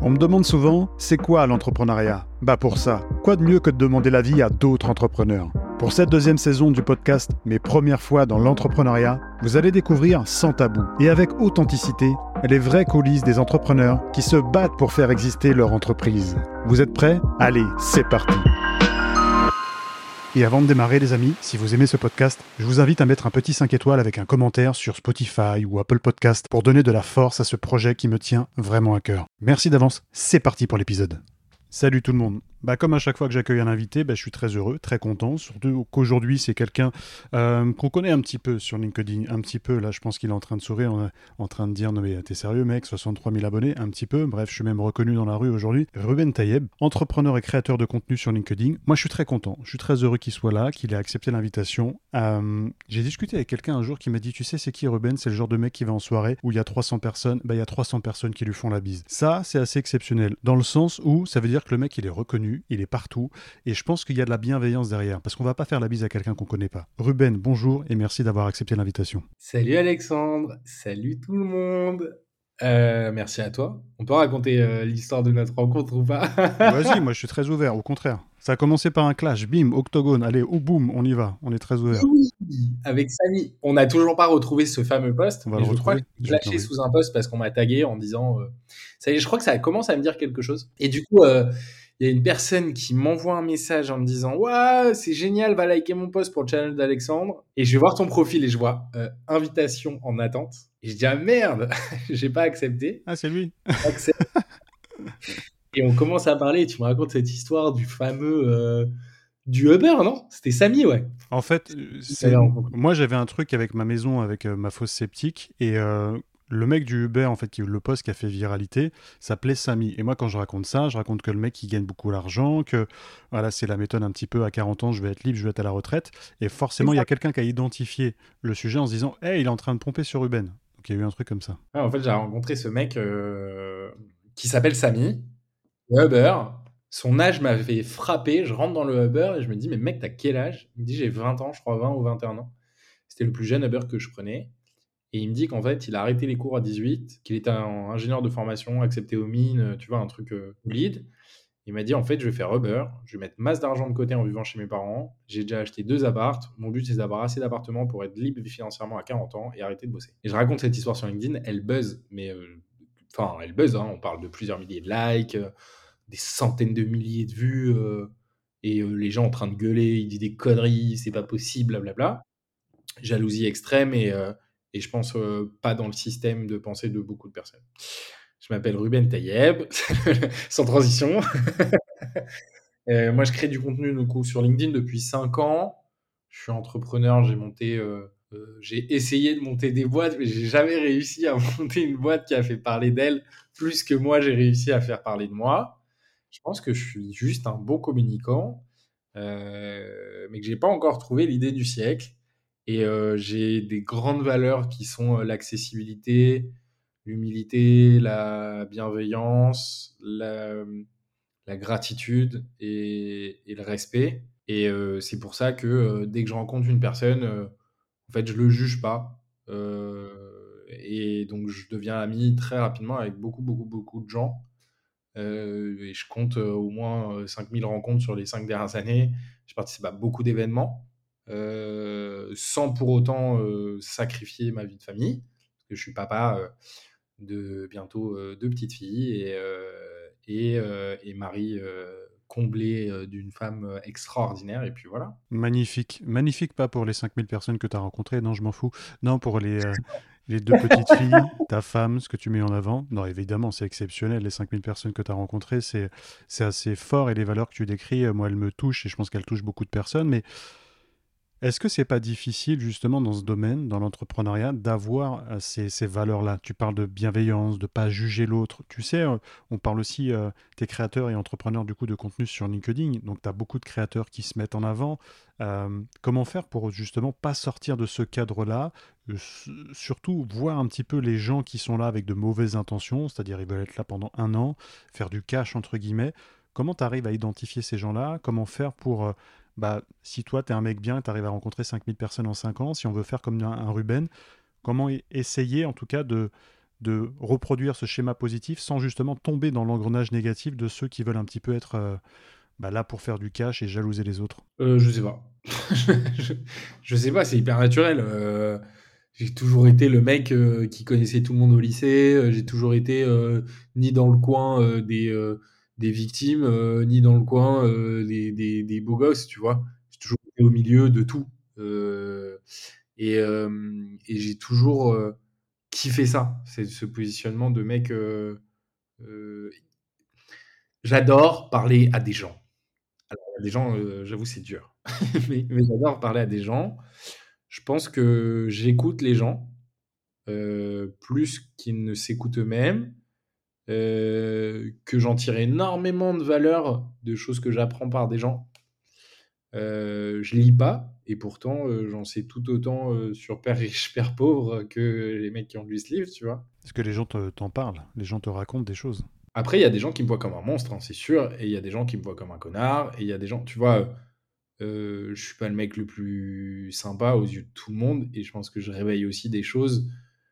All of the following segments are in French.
On me demande souvent, c'est quoi l'entrepreneuriat ? Bah pour ça, quoi de mieux que de demander l'avis à d'autres entrepreneurs ? Pour cette deuxième saison du podcast Mes premières fois dans l'entrepreneuriat, vous allez découvrir sans tabou et avec authenticité les vraies coulisses des entrepreneurs qui se battent pour faire exister leur entreprise. Vous êtes prêts ? Allez, c'est parti ! Et avant de démarrer les amis, si vous aimez ce podcast, je vous invite à mettre un petit 5 étoiles avec un commentaire sur Spotify ou Apple Podcast pour donner de la force à ce projet qui me tient vraiment à cœur. Merci d'avance, c'est parti pour l'épisode. Salut tout le monde. Comme à chaque fois que j'accueille un invité, je suis très heureux, très content, surtout qu'aujourd'hui c'est quelqu'un qu'on connaît un petit peu sur LinkedIn, un petit peu, là je pense qu'il est en train de sourire, en train de dire « Non mais t'es sérieux mec, 63 000 abonnés ?» Un petit peu, bref, je suis même reconnu dans la rue aujourd'hui. Ruben Tayeb, entrepreneur et créateur de contenu sur LinkedIn. Moi je suis très content, je suis très heureux qu'il soit là, qu'il ait accepté l'invitation. J'ai discuté avec quelqu'un un jour qui m'a dit « Tu sais c'est qui Ruben ? C'est le genre de mec qui va en soirée où il y a 300 personnes, il y a 300 personnes qui lui font la bise. » Ça c'est assez exceptionnel, dans le sens où ça veut dire que le mec il est reconnu, il est partout, et je pense qu'il y a de la bienveillance derrière, parce qu'on va pas faire la bise à quelqu'un qu'on connaît pas. Ruben, bonjour, et merci d'avoir accepté l'invitation. Salut Alexandre, salut tout le monde. Merci à toi. On peut raconter l'histoire de notre rencontre ou pas? Vas-y, moi je suis très ouvert, au contraire. Ça a commencé par un clash, bim, octogone, allez, ou boum, on y va, on est très ouvert. Oui, avec Samy. On n'a toujours pas retrouvé ce fameux post, On va mais le je crois que retrouver, j'ai je vais te flashé l'envoyer. sous un post parce qu'on m'a tagué en disant ça y est, je crois que ça commence à me dire quelque chose. Et du coup, il y a une personne qui m'envoie un message en me disant ouais, c'est génial, va liker mon post pour le channel d'Alexandre. Et je vais voir ton profil et je vois invitation en attente. Et je dis ah merde, j'ai pas accepté. Ah, c'est lui. Accepte. Et on commence à parler et tu me racontes cette histoire du fameux du Uber, non? C'était Samy, ouais. En fait, moi j'avais un truc avec ma maison, avec ma fosse septique, et le mec du Uber, en fait, le poste qui a fait viralité, s'appelait Samy. Et moi, quand je raconte ça, je raconte que le mec, il gagne beaucoup d'argent, que voilà, c'est la méthode un petit peu, à 40 ans, je vais être libre, je vais être à la retraite. Et forcément, il y a quelqu'un qui a identifié le sujet en se disant « Hey, il est en train de pomper sur Ruben ». Donc il y a eu un truc comme ça. Ouais, en fait, j'ai rencontré ce mec qui s'appelle Samy, le Uber. Son âge m'avait frappé. Je rentre dans le Uber et je me dis, mais mec, t'as quel âge? Il me dit, j'ai 20 ans, je crois, 20 ou 21 ans. C'était le plus jeune Uber que je prenais. Et il me dit qu'en fait, il a arrêté les cours à 18, qu'il était un ingénieur de formation, accepté aux mines, tu vois, un truc lead. Il m'a dit, en fait, je vais faire Uber, je vais mettre masse d'argent de côté en vivant chez mes parents. J'ai déjà acheté 2 appartes. Mon but, c'est d'avoir assez d'appartements pour être libre financièrement à 40 ans et arrêter de bosser. Et je raconte cette histoire sur LinkedIn, elle buzz, mais enfin, elle buzz, hein, on parle de plusieurs milliers de likes, des centaines de milliers de vues, et les gens en train de gueuler, il dit des conneries, c'est pas possible, blablabla. Jalousie extrême et je pense pas dans le système de pensée de beaucoup de personnes. Je m'appelle Ruben Tayeb, sans transition. Moi, je crée du contenu du coup, sur LinkedIn depuis 5 ans. Je suis entrepreneur, j'ai essayé de monter des boîtes, mais j'ai jamais réussi à monter une boîte qui a fait parler d'elle plus que moi, j'ai réussi à faire parler de moi. Je pense que je suis juste un bon communicant, mais que j'ai pas encore trouvé l'idée du siècle. Et j'ai des grandes valeurs qui sont l'accessibilité, l'humilité, la bienveillance, la gratitude et le respect. Et c'est pour ça que dès que je rencontre une personne, en fait, je le juge pas. Et donc, je deviens ami très rapidement avec beaucoup, beaucoup, beaucoup de gens. Et je compte au moins 5000 rencontres sur les 5 dernières années. Je participe à beaucoup d'événements, sans pour autant sacrifier ma vie de famille, parce que je suis papa de bientôt 2 petites filles et mari comblé d'une femme extraordinaire. Et puis voilà. Magnifique. Magnifique, pas pour les 5000 personnes que tu as rencontrées, non, je m'en fous. Non, pour les 2 petites filles, ta femme, ce que tu mets en avant. Non, évidemment, c'est exceptionnel. Les 5000 personnes que tu as rencontrées, c'est assez fort. Et les valeurs que tu décris, moi, elles me touchent et je pense qu'elles touchent beaucoup de personnes. Mais est-ce que c'est pas difficile, justement, dans ce domaine, dans l'entrepreneuriat, d'avoir ces valeurs-là? Tu parles de bienveillance, de pas juger l'autre. Tu sais, on parle aussi, t'es créateur et entrepreneur, du coup, de contenu sur LinkedIn. Donc, tu as beaucoup de créateurs qui se mettent en avant. Comment faire pour, justement, pas sortir de ce cadre-là? Surtout, voir un petit peu les gens qui sont là avec de mauvaises intentions, c'est-à-dire ils veulent être là pendant 1 an, faire du cash, entre guillemets. Comment tu arrives à identifier ces gens-là? Comment faire pour... si toi, tu es un mec bien, tu arrives à rencontrer 5000 personnes en 5 ans, si on veut faire comme un Ruben, comment essayer en tout cas de reproduire ce schéma positif sans justement tomber dans l'engrenage négatif de ceux qui veulent un petit peu être là pour faire du cash et jalouser les autres? Je sais pas. Je je sais pas, c'est hyper naturel. J'ai toujours été le mec qui connaissait tout le monde au lycée. J'ai toujours été ni dans le coin des victimes, ni dans le coin des beaux gosses, tu vois. J'ai toujours été au milieu de tout. Et j'ai toujours kiffé ça, c'est ce positionnement de mec. Euh, J'adore parler à des gens. Alors, il y a des gens, j'avoue, c'est dur. Mais j'adore parler à des gens. Je pense que j'écoute les gens plus qu'ils ne s'écoutent eux-mêmes, que j'en tire énormément de valeur de choses que j'apprends par des gens. Je lis pas et pourtant, j'en sais tout autant sur Père riche, Père pauvre que les mecs qui ont lu ce livre, tu vois. Est-ce que les gens t'en parlent? Les gens te racontent des choses? Après, il y a des gens qui me voient comme un monstre, hein, c'est sûr, et il y a des gens qui me voient comme un connard, et il y a des gens, tu vois, je suis pas le mec le plus sympa aux yeux de tout le monde, et je pense que je réveille aussi des choses,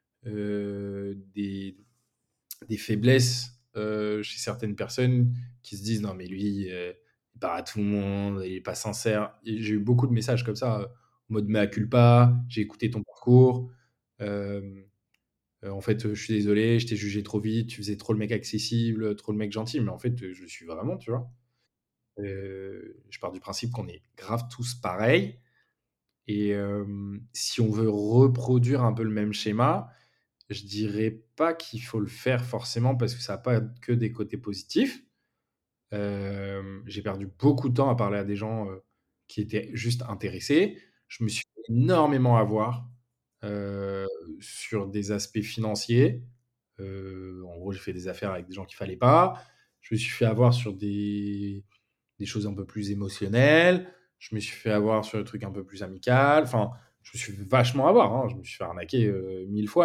des faiblesses chez certaines personnes qui se disent non mais lui il parle à tout le monde, il est pas sincère. Et j'ai eu beaucoup de messages comme ça, en mode mea culpa, j'ai écouté ton parcours, euh, en fait je suis désolé, je t'ai jugé trop vite, tu faisais trop le mec accessible, trop le mec gentil, mais en fait je le suis vraiment, tu vois. Je pars du principe qu'on est grave tous pareils, et si on veut reproduire un peu le même schéma, je dirais pas qu'il faut le faire forcément parce que ça a pas que des côtés positifs. J'ai perdu beaucoup de temps à parler à des gens qui étaient juste intéressés. Je me suis fait énormément avoir euh, sur des aspects financiers. En gros, j'ai fait des affaires avec des gens qu'il fallait pas. Je me suis fait avoir sur des choses un peu plus émotionnelles. Je me suis fait avoir sur des trucs un peu plus amical. Enfin, je me suis fait vachement avoir, hein. Je me suis fait arnaquer 1000 fois,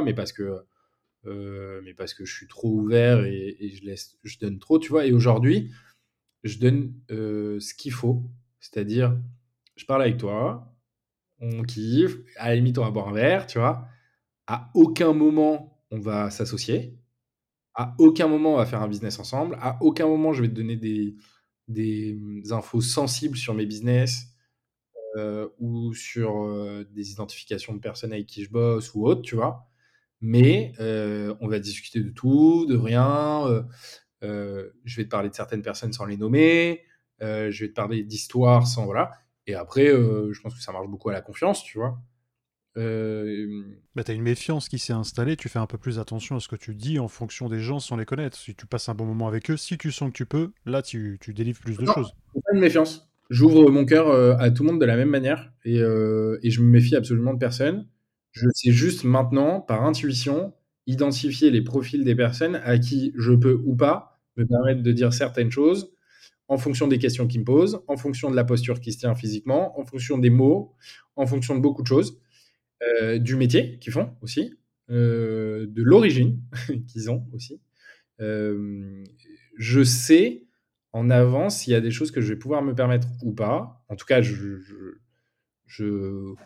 mais parce que je suis trop ouvert et je donne trop, tu vois. Et aujourd'hui, je donne ce qu'il faut. C'est-à-dire, je parle avec toi, on kiffe, à la limite, on va boire un verre, tu vois. À aucun moment, on va s'associer. À aucun moment, on va faire un business ensemble. À aucun moment, je vais te donner des infos sensibles sur mes business ou sur des identifications de personnes avec qui je bosse ou autre, tu vois. Mais on va discuter de tout, de rien. Je vais te parler de certaines personnes sans les nommer. Je vais te parler d'histoires sans, voilà. Et après, je pense que ça marche beaucoup à la confiance, tu vois. Bah, tu as une méfiance qui s'est installée, tu fais un peu plus attention à ce que tu dis en fonction des gens sans les connaître. Si tu passes un bon moment avec eux, si tu sens que tu peux, là tu délivres plus de Non, choses. c'est pas une méfiance. J'ouvre mon cœur à tout le monde de la même manière et je me méfie absolument de personne. Je sais juste maintenant, par intuition, identifier les profils des personnes à qui je peux ou pas me permettre de dire certaines choses en fonction des questions qu'ils me posent, en fonction de la posture qui se tient physiquement, en fonction des mots, en fonction de beaucoup de choses, du métier qu'ils font aussi, de l'origine qu'ils ont aussi. Euh, je sais en avance s'il y a des choses que je vais pouvoir me permettre ou pas. En tout cas, je-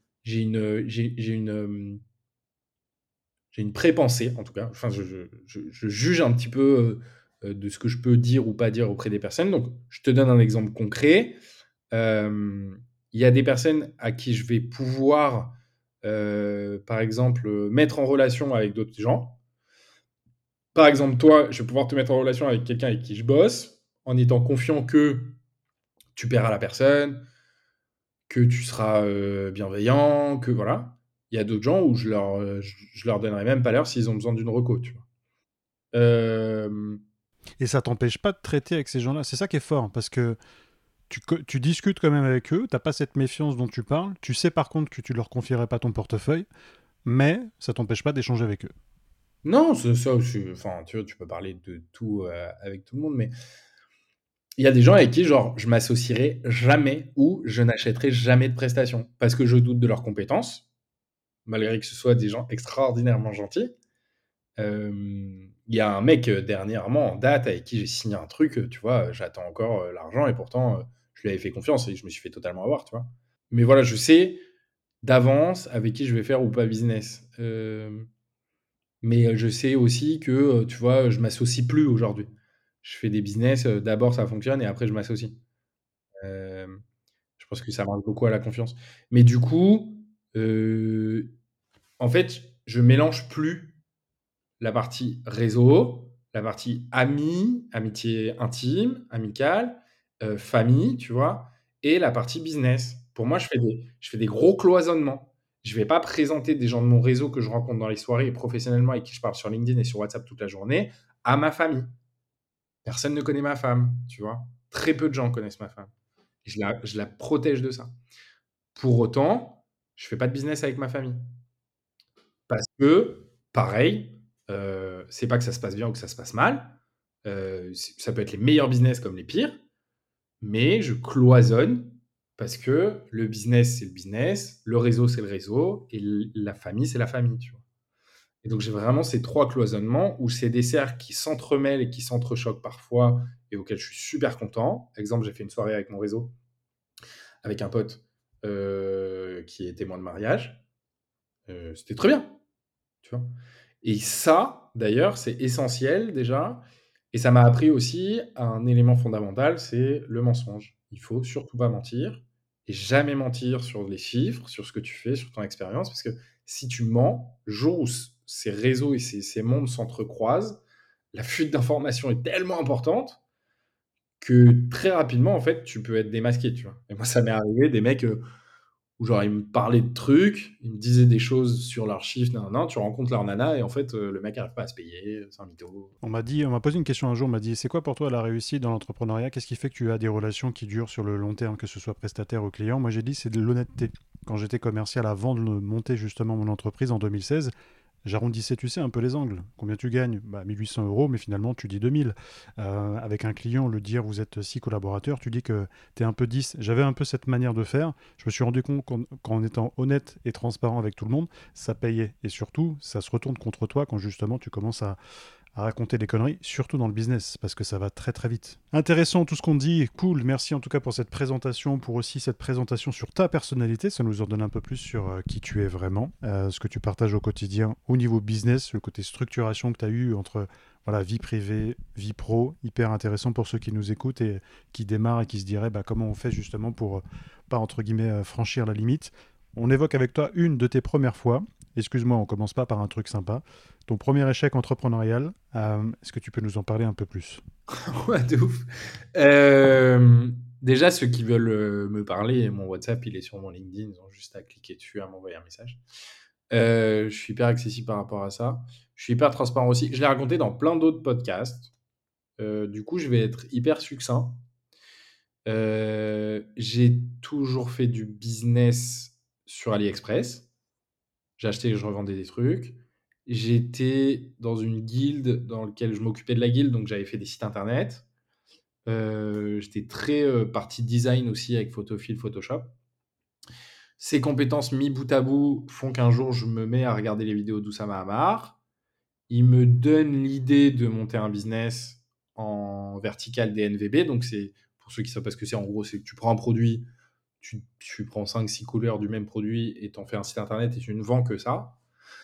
j'ai une pré-pensée, en tout cas. Enfin, je juge un petit peu de ce que je peux dire ou pas dire auprès des personnes. Donc, je te donne un exemple concret. Euh, Il y a des personnes à qui je vais pouvoir, par exemple, mettre en relation avec d'autres gens. Par exemple, toi, je vais pouvoir te mettre en relation avec quelqu'un avec qui je bosse, en étant confiant que tu paieras la personne, que tu seras bienveillant, que voilà. Il y a d'autres gens où je leur donnerai même pas l'heure s'ils ont besoin d'une reco, tu vois. Euh, Et ça t'empêche pas de traiter avec ces gens-là. C'est ça qui est fort, parce que tu discutes quand même avec eux, t'as pas cette méfiance dont tu parles, tu sais par contre que tu leur confierais pas ton portefeuille, mais ça t'empêche pas d'échanger avec eux. non, c'est ça, enfin, tu vois, tu peux parler de tout avec tout le monde, mais il y a des gens avec qui, genre, je m'associerai jamais ou je n'achèterai jamais de prestations parce que je doute de leurs compétences, malgré que ce soit des gens extraordinairement gentils. Il y a un mec dernièrement en date avec qui j'ai signé un truc, tu vois, j'attends encore l'argent et pourtant je lui avais fait confiance et je me suis fait totalement avoir, tu vois. Mais voilà, je sais d'avance avec qui je vais faire ou pas business. Mais je sais aussi que, tu vois, je m'associe plus aujourd'hui. Je fais des business, d'abord ça fonctionne et après je m'associe. Hem, je pense que ça marche beaucoup à la confiance. Mais du coup, heu, en fait, je mélange plus la partie réseau, la partie amis, amitié intime, amicale, famille, tu vois? Et la partie business. Pour moi, je fais des gros cloisonnements. Je vais pas présenter des gens de mon réseau que je rencontre dans les soirées et professionnellement avec qui je parle sur LinkedIn et sur WhatsApp toute la journée, à ma famille. Personne ne connaît ma femme, tu vois? Très peu de gens connaissent ma femme. Je la protège de ça. Pour autant, je fais pas de business avec ma famille. Parce que, pareil, c'est pas que ça se passe bien ou que ça se passe mal, ça peut être les meilleurs business comme les pires, mais je cloisonne parce que le business, c'est le business, le réseau, c'est le réseau et la famille, c'est la famille, tu vois? Et donc j'ai vraiment ces 3 cloisonnements où c'est des cercles qui s'entremêlent et qui s'entrechoquent parfois et auxquels je suis super content. Exemple, j'ai fait une soirée avec mon réseau, avec un pote, qui est témoin de mariage, c'était très bien. Tu vois? Et ça, d'ailleurs, c'est essentiel déjà et ça m'a appris aussi un élément fondamental, c'est le mensonge. Il faut surtout pas mentir et jamais mentir sur les chiffres, sur ce que tu fais, sur ton expérience, parce que si tu mens, le jour où ces réseaux et ces mondes s'entrecroisent, la fuite d'informations est tellement importante que très rapidement, en fait, tu peux être démasqué, tu vois? Et moi, ça m'est arrivé des mecs, où genre ils me parlaient de trucs, ils me disaient des choses sur leurs chiffres, nin nin tu rencontres leur nana et en fait, le mec arrive pas à se payer, c'est un mytho. On m'a posé une question un jour, on m'a dit, c'est quoi pour toi la réussite dans l'entrepreneuriat? Qu'est-ce qui fait que tu as des relations qui durent sur le long terme, que ce soit prestataire ou client? Moi, j'ai dit, c'est de l'honnêteté. Quand j'étais commercial avant de monter justement mon entreprise en 2016, j'arrondissais, tu sais, un peu les angles. Combien tu gagnes? Bah, 1800 euros, mais finalement, tu dis 2000. Avec un client, le dire, vous êtes 6 collaborateurs, tu dis que tu es un peu 10. J'avais un peu cette manière de faire. Je me suis rendu compte qu'en étant honnête et transparent avec tout le monde, ça payait. Et surtout, ça se retourne contre toi quand justement tu commences à raconter des conneries, surtout dans le business, parce que ça va très très vite. Intéressant tout ce qu'on dit, cool, merci en tout cas pour cette présentation, pour aussi cette présentation sur ta personnalité, ça nous en donne un peu plus sur qui tu es vraiment, ce que tu partages au quotidien au niveau business, le côté structuration que tu as eu entre voilà, vie privée, vie pro, hyper intéressant pour ceux qui nous écoutent et qui démarrent et qui se diraient bah, comment on fait justement pour pas entre guillemets franchir la limite. On évoque avec toi une de tes premières fois. Excuse-moi, on commence pas par un truc sympa. Ton premier échec entrepreneurial, est-ce que tu peux nous en parler un peu plus? Ouais, de ouf. Déjà ceux qui veulent, me parler, mon WhatsApp, il est sur mon LinkedIn, ils ont juste à cliquer dessus, à m'envoyer un message. Je suis hyper accessible par rapport à ça. Je suis hyper transparent aussi. Je l'ai raconté dans plein d'autres podcasts. Du coup, je vais être hyper succinct. J'ai toujours fait du business sur AliExpress. J'ai acheté et je revendais des trucs. J'étais dans une guilde dans lequel je m'occupais de la guilde, donc j'avais fait des sites internet. J'étais très, partie design aussi avec Photofill, Photoshop. Ces compétences mis bout à bout font qu'un jour je me mets à regarder les vidéos d'Oussama Hamar. Il me donne l'idée de monter un business en vertical DNVB, donc c'est pour ceux qui savent pas ce que c'est, en gros, c'est que tu prends un produit, tu prends 5-6 couleurs du même produit et tu en fais un site internet et tu ne vends que ça.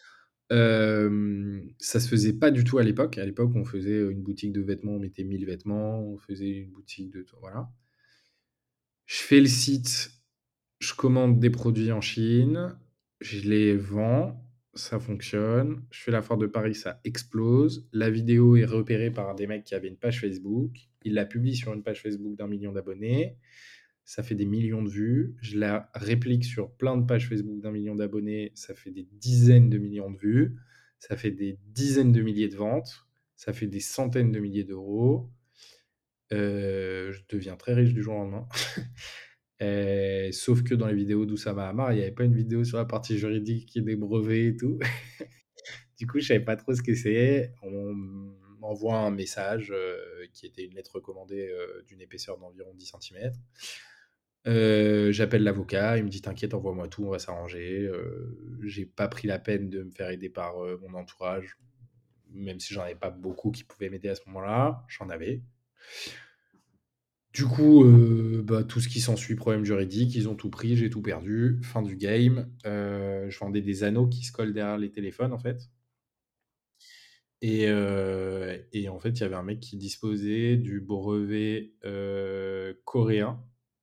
Ça se faisait pas du tout à l'époque. À l'époque, on faisait une boutique de vêtements, on mettait 1000 vêtements, on faisait une boutique de voilà. Je fais le site, je commande des produits en Chine, je les vends, ça fonctionne. Je fais la foire de Paris, ça explose. La vidéo est repérée par des mecs qui avaient une page Facebook. Ils la publient sur une page Facebook d'1 million d'abonnés. Ça fait des millions de vues. Je la réplique sur plein de pages Facebook d'1 million d'abonnés. Ça fait des dizaines de millions de vues. Ça fait des dizaines de milliers de ventes. Ça fait des centaines de milliers d'euros. Je deviens très riche du jour au lendemain. Sauf que dans les vidéos d'Oussama Hamar, il n'y avait pas une vidéo sur la partie juridique et des brevets et tout. Du coup, je savais pas trop ce que c'est. On m'envoie un message qui était une lettre recommandée d'une épaisseur d'environ 10 centimètres. J'appelle l'avocat, il me dit t'inquiète, envoie-moi tout, on va s'arranger. J'ai pas pris la peine de me faire aider par mon entourage, même si j'en avais pas beaucoup qui pouvaient m'aider à ce moment-là, j'en avais. Du coup, bah, tout ce qui s'ensuit, problème juridique, ils ont tout pris, j'ai tout perdu, fin du game. Je vendais des anneaux qui se collent derrière les téléphones, en fait. Et en fait, il y avait un mec qui disposait du brevet coréen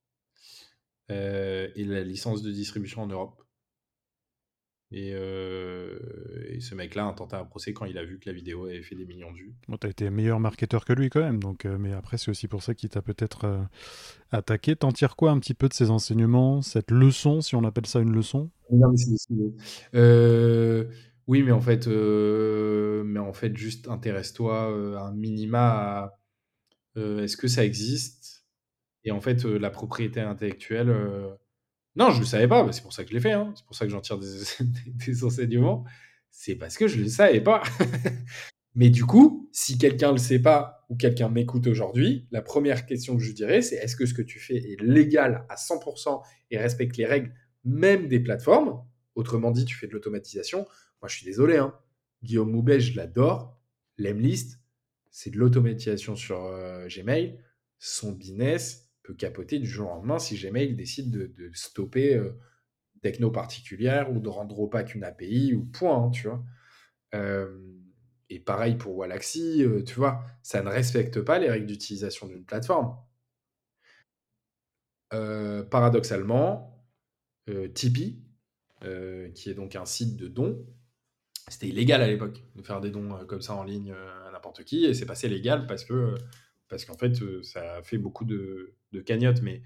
et la licence de distribution en Europe. Et ce mec-là a intenté un procès quand il a vu que la vidéo avait fait des millions de vues. Bon, t'as été meilleur marketeur que lui quand même, donc, mais après c'est aussi pour ça qu'il t'a peut-être attaqué. T'en tires quoi un petit peu de ces enseignements, cette leçon, si on appelle ça une leçon? Non, mais oui, mais en fait, juste intéresse-toi un minima à est-ce que ça existe? Et en fait, la propriété intellectuelle, non, je le savais pas, bah, c'est pour ça que je l'ai fait, hein. C'est pour ça que j'en tire des des enseignements. C'est parce que je le savais pas. Mais du coup, si quelqu'un le sait pas ou quelqu'un m'écoute aujourd'hui, la première question que je dirais, c'est: est-ce que ce que tu fais est légal à 100 et respecte les règles même des plateformes? Autrement dit, tu fais de l'automatisation. Moi, je suis désolé, hein. Guillaume Moubet, je l'adore. Lemlist, c'est de l'automatisation sur Gmail. Son business peut capoter du jour au lendemain si Gmail décide de stopper techno particulière ou de rendre opaque une API ou point, hein, tu vois. Euh, et pareil pour Wallaxy, tu vois, ça ne respecte pas les règles d'utilisation d'une plateforme. Paradoxalement, Tipeee, qui est donc un site de dons, c'était illégal à l'époque de faire des dons comme ça en ligne à n'importe qui, et c'est passé légal parce qu'en fait, ça a fait beaucoup de cagnottes. Mais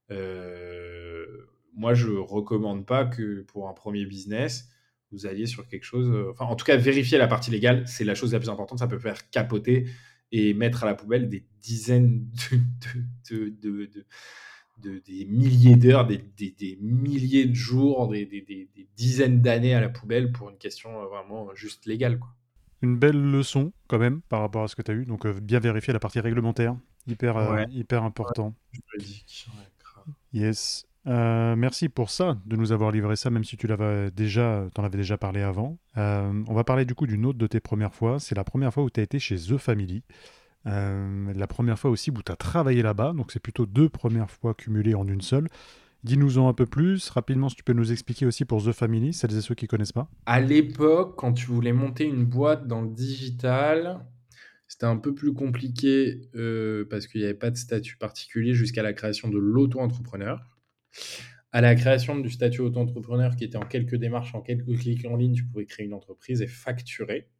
moi, je recommande pas que pour un premier business, vous alliez sur quelque chose. Enfin, en tout cas, vérifier la partie légale, c'est la chose la plus importante. Ça peut faire capoter et mettre à la poubelle des dizaines des milliers d'heures, des milliers de jours, des dizaines d'années à la poubelle pour une question vraiment juste légale, quoi. Une belle leçon quand même par rapport à ce que t'as eu, donc bien vérifier la partie réglementaire, Ouais, hyper ouais, important. juridique, ouais, grave. Yes. Merci pour ça, de nous avoir livré ça, même si t'en avais déjà parlé avant. On va parler du coup d'une autre de tes premières fois. C'est la première fois où tu as été chez The Family. La première fois aussi où tu as travaillé là-bas. Donc c'est plutôt deux premières fois cumulées en une seule. Dis-nous-en un peu plus. Rapidement, si tu peux nous expliquer aussi pour The Family, celles et ceux qui connaissent pas. À l'époque, quand tu voulais monter une boîte dans le digital, c'était un peu plus compliqué parce qu'il n'y avait pas de statut particulier jusqu'à la création de l'auto-entrepreneur. À la création du statut auto-entrepreneur, qui était en quelques démarches, en quelques clics en ligne, tu pouvais créer une entreprise et facturer.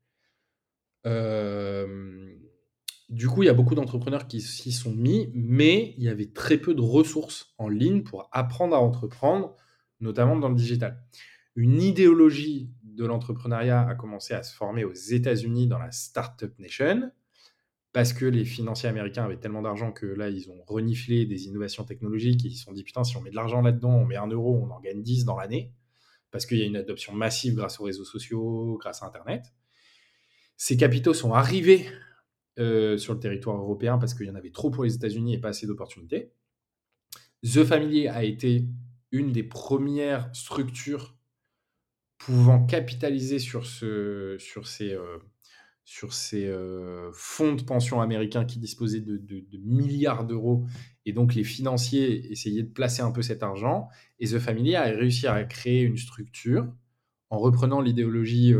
Euh, du coup, il y a beaucoup d'entrepreneurs qui s'y sont mis, mais il y avait très peu de ressources en ligne pour apprendre à entreprendre, notamment dans le digital. Une idéologie de l'entrepreneuriat a commencé à se former aux États-Unis dans la Startup Nation, parce que les financiers américains avaient tellement d'argent que là, ils ont reniflé des innovations technologiques et ils se sont dit, putain, si on met de l'argent là-dedans, on met 1 euro, on en gagne 10 dans l'année, parce qu'il y a une adoption massive grâce aux réseaux sociaux, grâce à Internet. Ces capitaux sont arrivés sur le territoire européen parce qu'il y en avait trop pour les États-Unis et pas assez d'opportunités. The Family a été une des premières structures pouvant capitaliser sur ces fonds de pension américains qui disposaient de milliards d'euros, et donc les financiers essayaient de placer un peu cet argent, et The Family a réussi à créer une structure en reprenant l'idéologie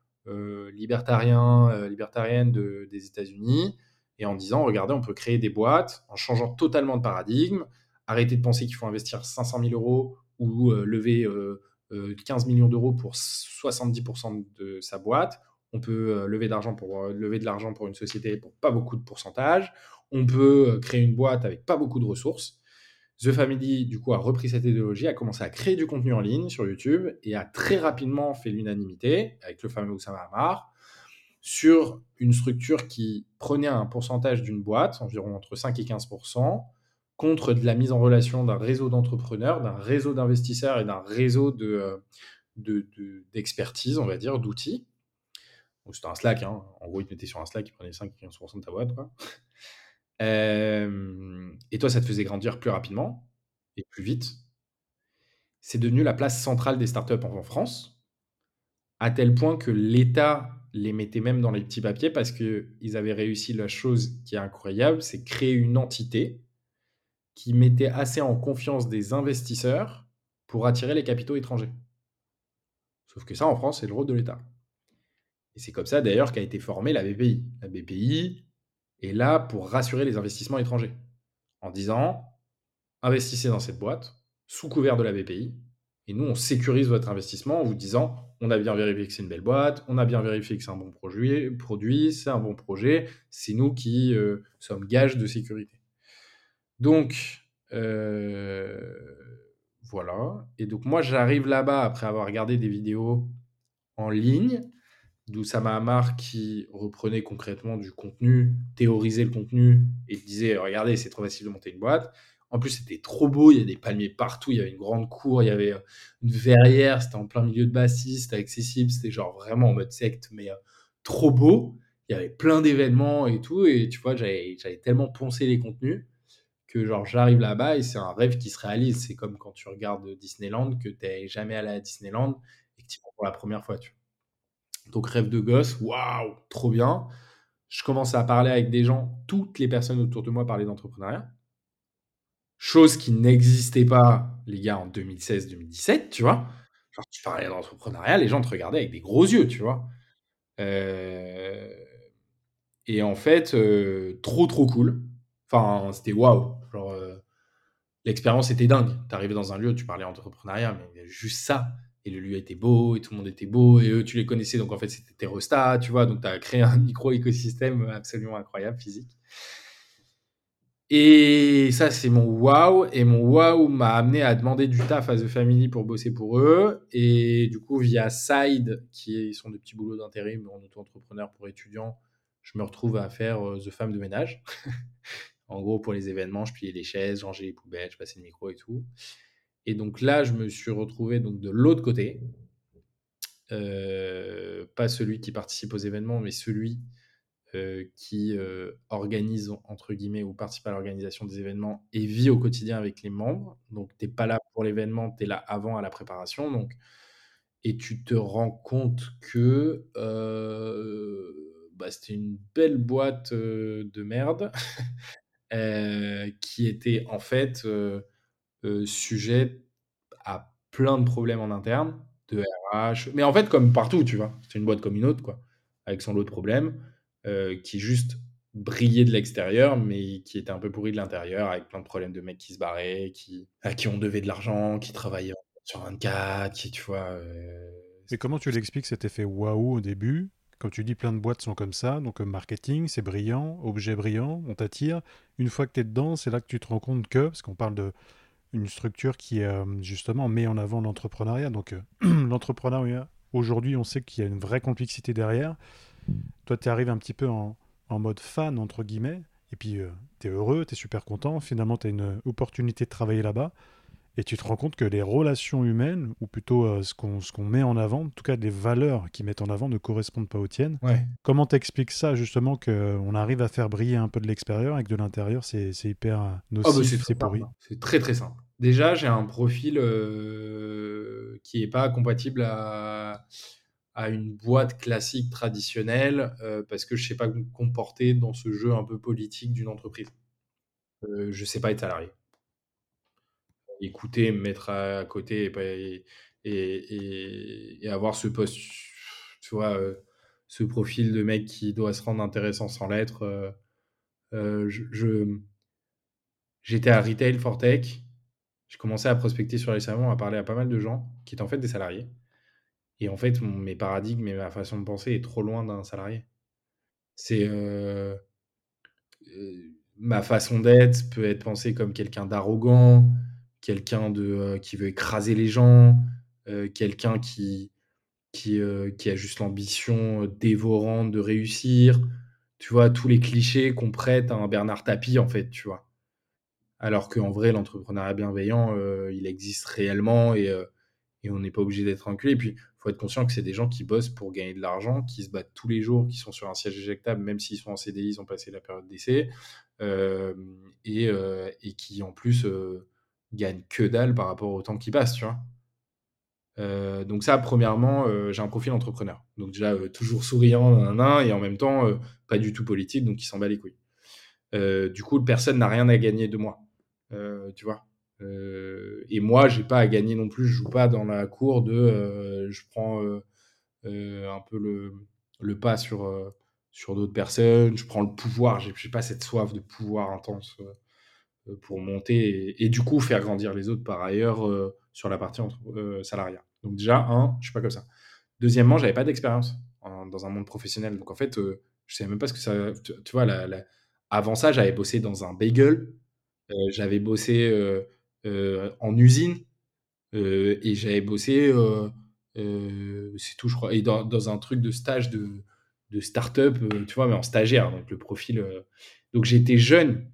libertarienne des États-Unis, et en disant, regardez, on peut créer des boîtes en changeant totalement de paradigme, arrêter de penser qu'il faut investir 500 000 euros ou lever 15 millions d'euros pour 70% de sa boîte. On peut lever de l'argent pour une société pour pas beaucoup de pourcentage. On peut créer une boîte avec pas beaucoup de ressources. The Family, du coup, a repris cette idéologie, a commencé à créer du contenu en ligne sur YouTube et a très rapidement fait l'unanimité avec le fameux Oussama Ammar sur une structure qui prenait un pourcentage d'une boîte, environ entre 5 et 15%, contre de la mise en relation d'un réseau d'entrepreneurs, d'un réseau d'investisseurs et d'un réseau d'expertise, on va dire, d'outils. Donc c'était un Slack, hein. En gros, ils te mettaient sur un Slack, ils prenaient 5 et 15% de ta boîte, quoi. Et toi, ça te faisait grandir plus rapidement et plus vite. C'est devenu la place centrale des startups en France, à tel point que l'État les mettait même dans les petits papiers parce qu'ils avaient réussi la chose qui est incroyable, c'est créer une entité qui mettait assez en confiance des investisseurs pour attirer les capitaux étrangers. Sauf que ça, en France, c'est le rôle de l'État. Et c'est comme ça d'ailleurs qu'a été formée la BPI. La BPI est là pour rassurer les investissements étrangers en disant: «Investissez dans cette boîte sous couvert de la BPI et nous, on sécurise votre investissement en vous disant: "On a bien vérifié que c'est une belle boîte, on a bien vérifié que c'est un bon produit, c'est un bon projet, c'est nous qui, sommes gages de sécurité"». Donc voilà, et donc moi, j'arrive là-bas après avoir regardé des vidéos en ligne d'Oussama Ammar qui reprenait concrètement du contenu, théorisait le contenu et disait: «Regardez, c'est trop facile de monter une boîte». En plus, c'était trop beau, il y a des palmiers partout, il y avait une grande cour, il y avait, une verrière, c'était en plein milieu de Passy, c'était accessible, c'était genre vraiment en mode secte, mais, trop beau. Il y avait plein d'événements et tout, et tu vois, j'avais tellement poncé les contenus que genre j'arrive là-bas et c'est un rêve qui se réalise. C'est comme quand tu regardes Disneyland, que tu es jamais allé à Disneyland et que tu y vas pour la première fois, tu vois? Donc rêve de gosse, waouh, trop bien. Je commence à parler avec des gens, toutes les personnes autour de moi parlaient d'entrepreneuriat, chose qui n'existait pas, les gars, en 2016-2017, tu vois? Genre tu parlais d'entrepreneuriat, les gens te regardaient avec des gros yeux, tu vois? Heu et en fait, trop, trop cool. Enfin, c'était waouh, genre, l'expérience était dingue. Tu arrivais dans un lieu, tu parlais entrepreneuriat, mais il y avait juste ça. Et le lieu était beau, et tout le monde était beau, et eux, tu les connaissais, donc en fait, c'était tes restats, tu vois. Donc, tu as créé un micro-écosystème absolument incroyable, physique. Et ça, c'est mon waouh. Et mon waouh m'a amené à demander du taf à The Family pour bosser pour eux. Et du coup, via Side, qui sont des petits boulots d'intérim en auto-entrepreneur pour étudiants, je me retrouve à faire The Femme de ménage. En gros, pour les événements, je pliais les chaises, je rangeais les poubelles, je passais le micro et tout. Et donc là, je me suis retrouvé donc de l'autre côté, pas celui qui participe aux événements, mais celui qui organise, entre guillemets, ou participe à l'organisation des événements et vit au quotidien avec les membres. Donc, tu n'es pas là pour l'événement, tu es là avant à la préparation. Donc, et tu te rends compte que bah, c'était une belle boîte de merde qui était en fait sujet à plein de problèmes en interne, de RH, mais en fait, comme partout, tu vois? C'est une boîte comme une autre, quoi, avec son lot de problèmes, qui juste brillait de l'extérieur, mais qui était un peu pourri de l'intérieur, avec plein de problèmes de mecs qui se barraient, à qui on devait de l'argent, qui travaillaient sur 24, qui, tu vois? Mais comment tu l'expliques cet effet waouh au début? Comme tu dis, plein de boîtes sont comme ça, donc marketing, c'est brillant, objet brillant, on t'attire. Une fois que tu es dedans, c'est là que tu te rends compte que, parce qu'on parle de une structure qui justement met en avant l'entrepreneuriat. Donc l'entrepreneuriat, aujourd'hui, on sait qu'il y a une vraie complexité derrière. Toi, tu arrives un petit peu en mode fan, entre guillemets, et puis tu es heureux, tu es super content. Finalement, tu as une opportunité de travailler là-bas. Et tu te rends compte que les relations humaines, ou plutôt ce qu'on met en avant, en tout cas les valeurs qu'ils mettent en avant, ne correspondent pas aux tiennes. Ouais. Comment t'expliques ça, justement, qu'on arrive à faire briller un peu de l'extérieur et que de l'intérieur, c'est hyper Oh bah, c'est nocif, très c'est simple, pourri? hein. C'est très, très simple. Déjà, j'ai un profil, qui est pas compatible à une boîte classique traditionnelle, parce que je sais pas me comporter dans ce jeu un peu politique d'une entreprise. Je sais pas être salarié. Écouter, me mettre à côté et pas et avoir ce poste, tu vois, ce profil de mec qui doit se rendre intéressant sans l'être, j'étais à Retail Fortech. Je commençais à prospecter sur les salons, à parler à pas mal de gens qui étaient en fait des salariés. Et en fait, mes paradigmes et ma façon de penser est trop loin d'un salarié. C'est ma façon d'être peut être pensée comme quelqu'un d'arrogant, quelqu'un qui veut écraser les gens, quelqu'un qui a juste l'ambition dévorante de réussir. Tu vois, tous les clichés qu'on prête à un Bernard Tapie, en fait, tu vois. Alors qu'en vrai, l'entrepreneuriat bienveillant, il existe réellement, et on n'est pas obligé d'être inclus. Et puis, il faut être conscient que c'est des gens qui bossent pour gagner de l'argent, qui se battent tous les jours, qui sont sur un siège éjectable, même s'ils sont en CDI, ils ont passé la période d'essai, et qui, en plus, gagnent que dalle par rapport au temps qui passe, tu vois. Donc ça, premièrement, j'ai un profil entrepreneur. Donc déjà, toujours souriant, nin, et en même temps, pas du tout politique, donc il s'en bat les couilles. Du coup, personne n'a rien à gagner de moi. Tu vois. Et moi, j'ai pas à gagner non plus. Je joue pas dans la cour de je prends un peu le pas sur d'autres personnes, je prends le pouvoir, j'ai pas cette soif de pouvoir intense, pour monter et du coup faire grandir les autres par ailleurs, sur la partie salariat. Donc déjà, je suis pas comme ça. Deuxièmement, j'avais pas d'expérience dans un monde professionnel. Donc en fait, je savais même pas ce que ça tu vois avant ça, j'avais bossé dans un bagel, j'avais bossé, en usine, et j'avais bossé, c'est tout je crois et dans un truc de stage de start-up, tu vois? Mais en stagiaire, donc le profil, donc j'étais jeune.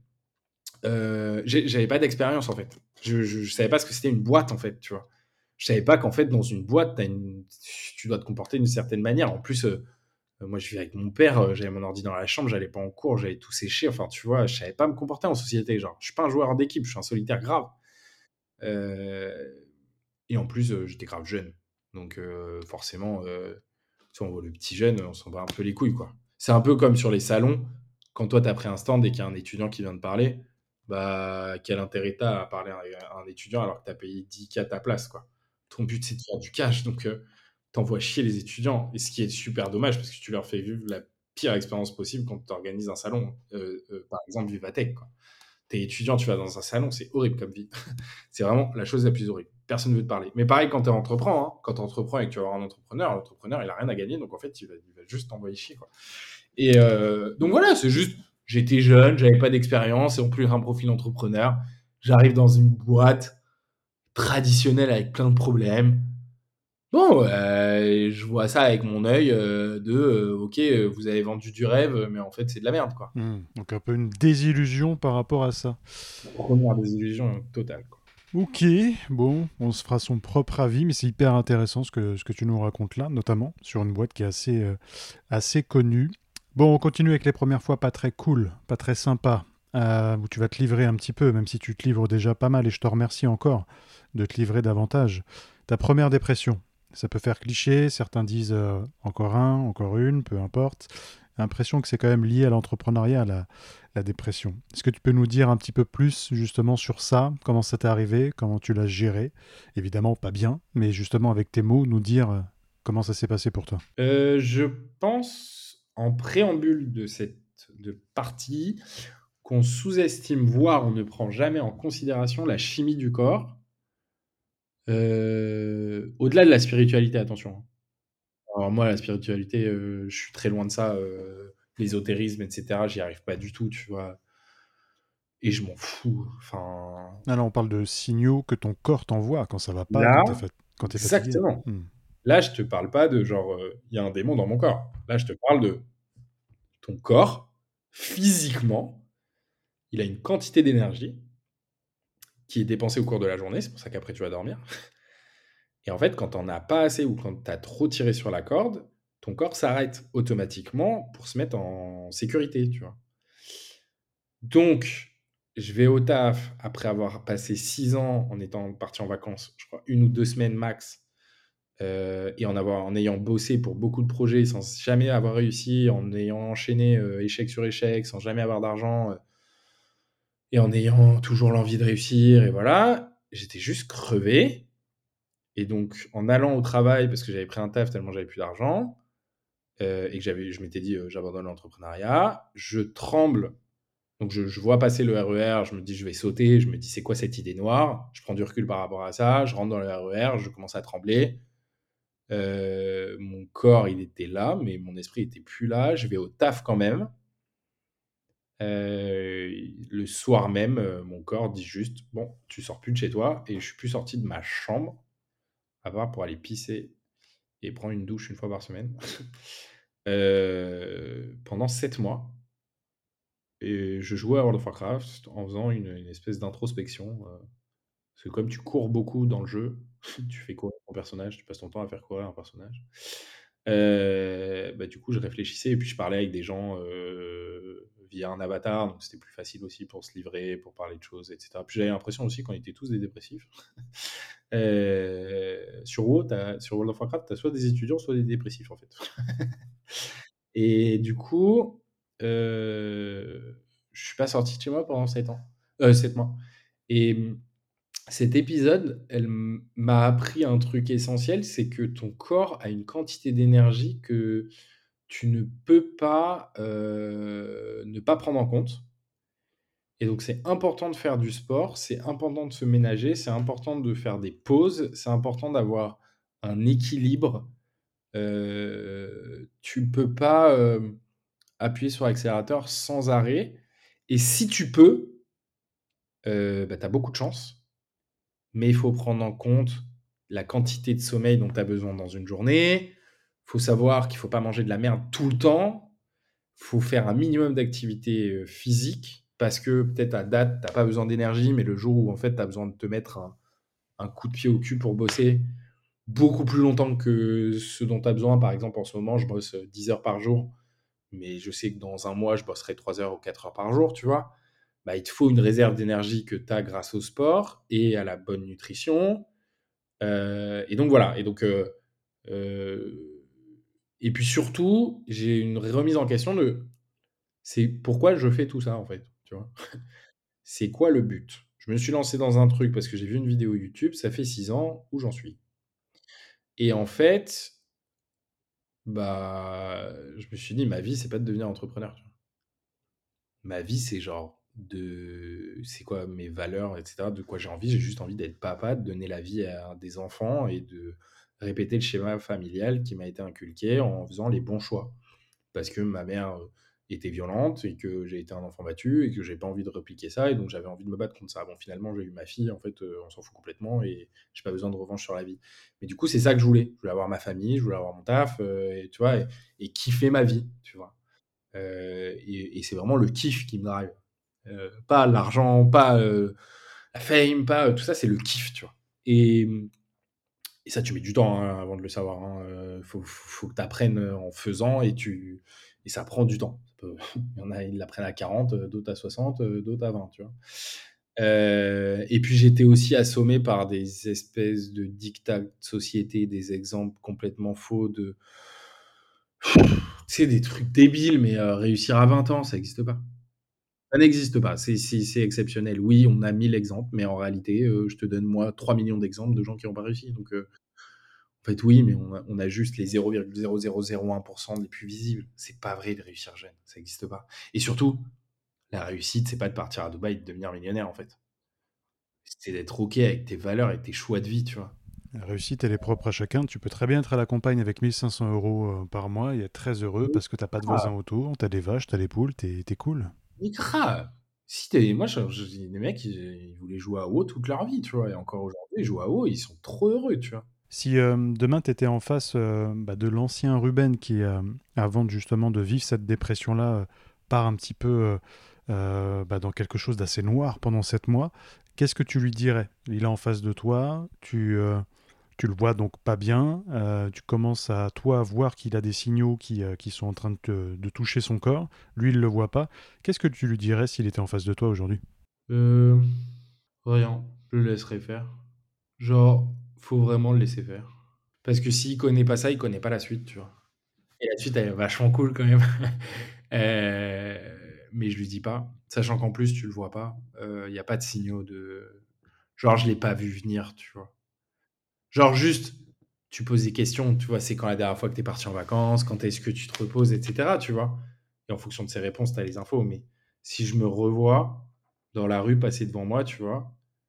J'avais pas d'expérience, en fait. Je savais pas ce que c'était une boîte, en fait, tu vois? Je savais pas qu'en fait, dans une boîte, tu dois te comporter d'une certaine manière. En plus, moi, je vivais avec mon père, j'avais mon ordi dans la chambre, j'allais pas en cours, j'allais tout sécher. Enfin, tu vois? Je savais pas me comporter en société, genre. Je suis pas un joueur d'équipe, je suis un solitaire grave. Heu et en plus, j'étais grave jeune. Donc forcément, tu sais, on voit le petit jeune, on s'en bat un peu les couilles, quoi. C'est un peu comme sur les salons, quand toi, tu as pris un stand et qu'il y a un étudiant qui vient de parler, bah, quel intérêt tu as à parler à un étudiant alors que tu as payé 10K ta place, quoi? Ton but, c'est de faire du cash, donc tu chier les étudiants et ce qui est super dommage parce que tu leur fais vivre la pire expérience possible quand tu organises un salon, par exemple Vivatech, quoi. Tu es étudiant, tu vas dans un salon, c'est horrible comme vie. C'est vraiment la chose la plus horrible. Personne ne veut te parler. Mais pareil quand tu entreprends, hein, quand tu entreprends et que tu vas voir un entrepreneur, l'entrepreneur, il a rien à gagner, donc en fait, il va juste t'envoyer chier, quoi. Et donc voilà, c'est juste, j'étais jeune, j'avais pas d'expérience, et en plus un profil entrepreneur. J'arrive dans une boîte traditionnelle avec plein de problèmes. Bon, je vois ça avec mon œil ok, vous avez vendu du rêve, mais en fait, c'est de la merde, quoi. Donc un peu une désillusion par rapport à ça. Première désillusion totale, quoi. Ok, bon, on se fera son propre avis, mais c'est hyper intéressant ce que tu nous racontes là, notamment sur une boîte qui est assez connue. Bon, on continue avec les premières fois pas très cool, pas très sympa, où tu vas te livrer un petit peu, même si tu te livres déjà pas mal, et je te remercie encore de te livrer davantage. Ta première dépression, ça peut faire cliché, certains disent encore un, encore une, peu importe. L'impression que c'est quand même lié à l'entrepreneuriat, la dépression. Est-ce que tu peux nous dire un petit peu plus justement sur ça, comment ça t'est arrivé, comment tu l'as géré? Évidemment pas bien, mais justement avec tes mots, nous dire comment ça s'est passé pour toi. Je pense, en préambule de cette partie, qu'on sous-estime, voire on ne prend jamais en considération la chimie du corps, au-delà de la spiritualité, attention, hein. Alors moi, la spiritualité, je suis très loin de ça, l'ésotérisme et cetera, j'y arrive pas du tout, tu vois? Et je m'en fous, enfin, Ah là, on parle de signaux que ton corps t'envoie quand ça va pas, là quand t'es fatigué. exactement. Hmm. Là, je te parle pas de genre, il y a un démon dans mon corps. Là, je te parle de ton corps, physiquement, il a une quantité d'énergie qui est dépensée au cours de la journée, c'est pour ça qu'après tu vas dormir. Et en fait, quand tu en as pas assez ou quand tu as trop tiré sur la corde, ton corps s'arrête automatiquement pour se mettre en sécurité, tu vois. Donc, je vais au taf après avoir passé 6 ans en étant parti en vacances, je crois 1 ou 2 semaines max, en ayant bossé pour beaucoup de projets sans jamais avoir réussi, en ayant enchaîné, échec sur échec, sans jamais avoir d'argent, et en ayant toujours l'envie de réussir et voilà, j'étais juste crevé et donc en allant au travail parce que j'avais pris un taf tellement j'avais plus d'argent, et que je m'étais dit, «J'abandonne l'entrepreneuriat», je tremble, donc je vois passer le RER, je me dis: «Je vais sauter», je me dis: «C'est quoi cette idée noire?» Je prends du recul par rapport à ça, je rentre dans le RER, je commence à trembler, mon corps, il était là, mais mon esprit était plus là, je vais au taf quand même. Le soir même, mon corps dit juste: «Bon, tu sors plus de chez toi» et je suis plus sorti de ma chambre, à part pour aller pisser et prendre une douche une fois par semaine, pendant 7 mois et je jouais à World of Warcraft en faisant une espèce d'introspection, parce que comme tu cours beaucoup dans le jeu, tu fais courir ton personnage, tu passes ton temps à faire courir un personnage. Bah, du coup, je réfléchissais et puis je parlais avec des gens, via un avatar, donc c'était plus facile aussi pour se livrer, pour parler de choses et cetera. Puis j'avais l'impression aussi qu'on était tous des dépressifs. Sur World of Warcraft, tu as soit des étudiants, soit des dépressifs, en fait. Et du coup, je suis pas sorti de chez moi pendant 7 ans, 7 mois et cet épisode, m'a appris un truc essentiel, c'est que ton corps a une quantité d'énergie que tu ne peux pas, ne pas prendre en compte et donc c'est important de faire du sport, c'est important de se ménager, c'est important de faire des pauses, c'est important d'avoir un équilibre. Tu peux pas, appuyer sur l'accélérateur sans arrêt et si tu peux, bah, tu as beaucoup de chance, mais il faut prendre en compte la quantité de sommeil dont tu as besoin dans une journée. Il faut savoir qu'il ne faut pas manger de la merde tout le temps. Il faut faire un minimum d'activité, physique parce que peut-être à date, tu as pas besoin d'énergie, mais le jour où en fait tu as besoin de te mettre un coup de pied au cul pour bosser beaucoup plus longtemps que ce dont tu as besoin. Par exemple, en ce moment, je bosse, 10 heures par jour, mais je sais que dans un mois, je bosserai 3 heures ou 4 heures par jour, tu vois? Bah, il te faut une réserve d'énergie que tu as grâce au sport et à la bonne nutrition. Et donc voilà, et donc, heu et puis surtout, j'ai une remise en question de c'est pourquoi je fais tout ça, en fait, tu vois? C'est quoi le but? Je me suis lancé dans un truc parce que j'ai vu une vidéo YouTube, ça fait 6 ans, où j'en suis? Et en fait, bah, je me suis dit: «Ma vie, c'est pas de devenir entrepreneur», tu vois? Ma vie, c'est genre c'est quoi mes valeurs et cetera, de quoi j'ai envie? J'ai juste envie d'être papa, de donner la vie à des enfants et de répéter le schéma familial qui m'a été inculqué en faisant les bons choix. Parce que ma mère, était violente et que j'ai été un enfant battu et que j'ai pas envie de répliquer ça et donc j'avais envie de me battre contre ça. Bon, finalement, j'ai eu ma fille, en fait, on s'en fout complètement et j'ai pas besoin de revanche sur la vie. Mais du coup, c'est ça que je voulais. Je voulais avoir ma famille, je voulais avoir mon taf, et tu vois? Et kiffer ma vie, tu vois? Et c'est vraiment le kiff qui me drive. Pas l'argent, pas, la fame, pas, tout ça, c'est le kiff, tu vois? Et et ça, tu mets du temps, hein, avant de le savoir, hein, faut que tu apprennes, en faisant et ça prend du temps. Il y en a, ils l'apprennent à 40, d'autres à 60, d'autres à 20, tu vois? Et puis j'étais aussi assommé par des espèces de diktats de société, des exemples complètement faux de tu sais, des trucs débiles, mais réussir à 20 ans, ça existe pas. Ça n'existe pas. C'est exceptionnel. Oui, on a 1000 exemples, mais en réalité, je te donne moi 3 millions d'exemples de gens qui ont pas réussi. Donc, en fait, oui, mais on a juste les 0,0001% les plus visibles. C'est pas vrai de réussir jeune, ça existe pas. Et surtout, la réussite, c'est pas de partir à Dubaï et de devenir millionnaire, en fait. C'est d'être OK avec tes valeurs et tes choix de vie, tu vois? La réussite, elle est propre à chacun. Tu peux très bien être à la campagne avec 1500 euros par mois et être très heureux Mais parce que t'as pas de grave, voisins autour, t'as des vaches, t'as des poules, t'es cool. mais grave! Si tu moi, je des mecs, ils voulaient jouer à WoW toute leur vie, tu vois? Et encore aujourd'hui, ils jouent à WoW, ils sont trop heureux, tu vois? Si demain tu étais en face de l'ancien Ruben qui, avant justement de vivre cette dépression-là, part un petit peu dans quelque chose d'assez noir pendant 7 mois, qu'est-ce que tu lui dirais? Il est en face de toi, tu le vois donc pas bien, tu commences à toi à voir qu'il a des signaux qui sont en train de toucher son corps, lui il le voit pas. Qu'est-ce que tu lui dirais s'il était en face de toi aujourd'hui? Heu, Rien, je le laisserai faire. Genre, faut vraiment le laisser faire. Parce que s'il connaît pas ça, il connaît pas la suite, tu vois? Et la suite, elle est vachement cool quand même. Heu, mais je lui dis pas, sachant qu'en plus, tu le vois pas, il y a pas de signaux de genre, je l'ai pas vu venir, tu vois? Genre juste, tu poses des questions, tu vois? C'est quand la dernière fois que tu es parti en vacances? Quand est-ce que tu te reposes? Et cetera, tu vois? Et en fonction de ces réponses, tu as les infos. Mais si je me revois dans la rue passer devant moi, tu vois?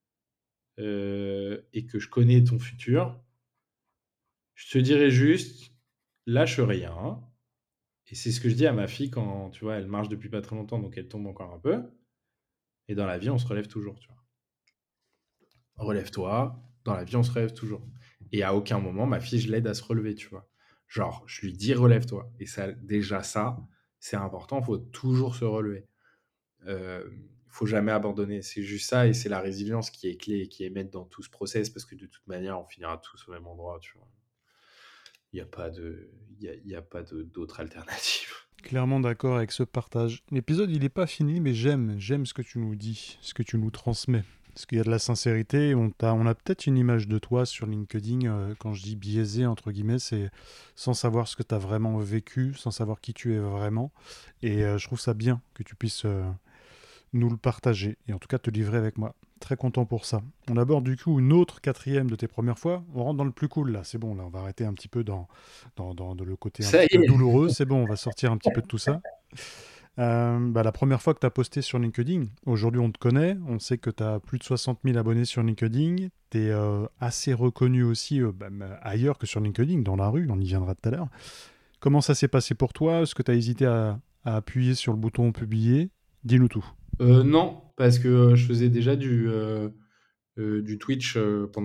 Et que je connais ton futur, je te dirais juste: «Lâche rien». Et c'est ce que je dis à ma fille quand, tu vois, elle marche depuis pas très longtemps, donc elle tombe encore un peu. Et dans la vie, on se relève toujours, tu vois? Relève-toi, dans la vie, on se relève toujours. Et à aucun moment, ma fille, je l'aide à se relever, tu vois? Genre, je lui dis: «Relève-toi» et ça, déjà ça, c'est important, faut toujours se relever. Faut jamais abandonner. C'est juste ça et c'est la résilience qui est clé et qui est maître dans tout ce process parce que de toute manière, on finira tous au même endroit, tu vois? Il y a pas de il y a pas de d'autre alternative. Clairement d'accord avec ce partage. L'épisode, il n'est pas fini, mais j'aime ce que tu nous dis, ce que tu nous transmets. Parce qu'il y a de la sincérité, on a peut-être une image de toi sur LinkedIn, quand je dis biaisé, entre guillemets, c'est sans savoir ce que tu as vraiment vécu, sans savoir qui tu es vraiment. Et je trouve ça bien que tu puisses nous le partager et en tout cas te livrer avec moi. Très content pour ça. On aborde du coup une autre quatrième de tes premières fois. On rentre dans le plus cool là, c'est bon, là on va arrêter un petit peu dans le côté un Ça petit y peu est. douloureux, c'est bon, on va sortir un petit peu de tout ça. La première fois que tu as posté sur LinkedIn, aujourd'hui on te connaît, on sait que tu as plus de 60 000 abonnés sur LinkedIn, tu es assez reconnu aussi ailleurs que sur LinkedIn, dans la rue, on y viendra tout à l'heure. Comment ça s'est passé pour toi? Est-ce que tu as hésité à appuyer sur le bouton publier? Dis-nous tout. Non, parce que je faisais déjà du Twitch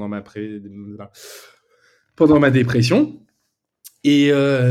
pendant ma dépression. Et,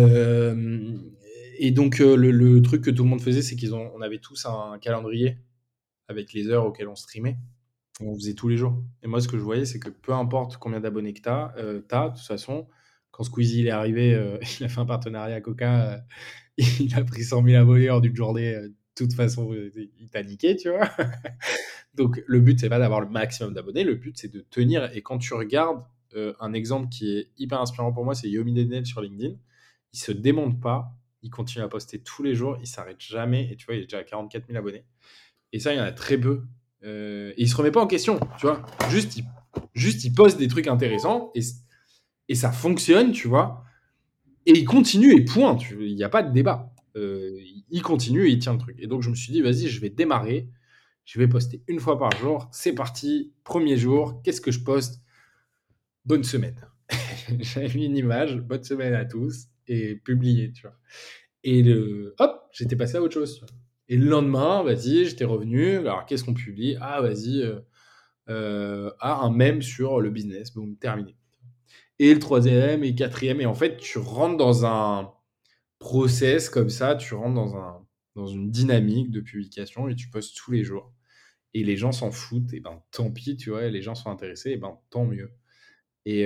et donc, le truc que tout le monde faisait, c'est on avait tous un calendrier avec les heures auxquelles on streamait. On faisait tous les jours. Et moi, ce que je voyais, c'est que peu importe combien d'abonnés que t'as, de toute façon, quand Squeezie il est arrivé, il a fait un partenariat à Coca, il a pris 100 000 abonnés en une journée, de toute façon, il t'a niqué, tu vois. Donc, le but, c'est pas d'avoir le maximum d'abonnés, le but, c'est de tenir. Et quand tu regardes un exemple qui est hyper inspirant pour moi, c'est Yomi Denel sur LinkedIn. Il se démonte pas, il continue à poster tous les jours, il s'arrête jamais. Et tu vois, il est déjà à 44 000 abonnés. Et ça, il y en a très peu. Et il se remet pas en question, tu vois. Juste, il poste des trucs intéressants et ça fonctionne, tu vois. Et il continue et point. Il n'y a pas de débat. Il continue et il tient le truc. Et donc, je me suis dit, vas-y, je vais démarrer. Je vais poster une fois par jour. C'est parti. Premier jour. Qu'est-ce que je poste? Bonne semaine. J'avais mis une image. Bonne semaine à tous. Et publié, tu vois. Et hop, j'étais passé à autre chose. Tu vois. Et le lendemain, vas-y, j'étais revenu. Alors, qu'est-ce qu'on publie? Ah, vas-y. Un mème sur le business. Boum, terminé. Et le troisième et quatrième. Et en fait, tu rentres dans un process comme ça, tu rentres dans une dynamique de publication et tu postes tous les jours. Et les gens s'en foutent, et ben tant pis, tu vois, les gens sont intéressés, et ben tant mieux. Et,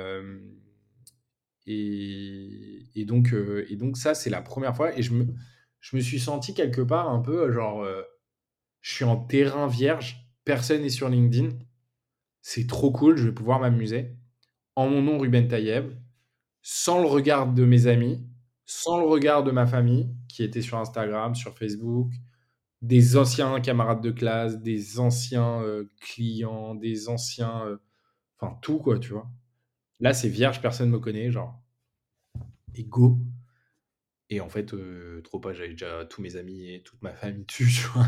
et donc ça, c'est la première fois. Et je me suis senti quelque part un peu genre, je suis en terrain vierge, personne n'est sur LinkedIn, c'est trop cool, je vais pouvoir m'amuser. En mon nom, Ruben Tayeb, sans le regard de mes amis, sans le regard de ma famille, qui était sur Instagram, sur Facebook, des anciens camarades de classe, des anciens clients, des anciens. Enfin, tout, quoi, tu vois. Là, c'est vierge, personne ne me connaît, genre, et go. Et en fait, trop pas, j'avais déjà tous mes amis et toute ma famille dessus, tu vois.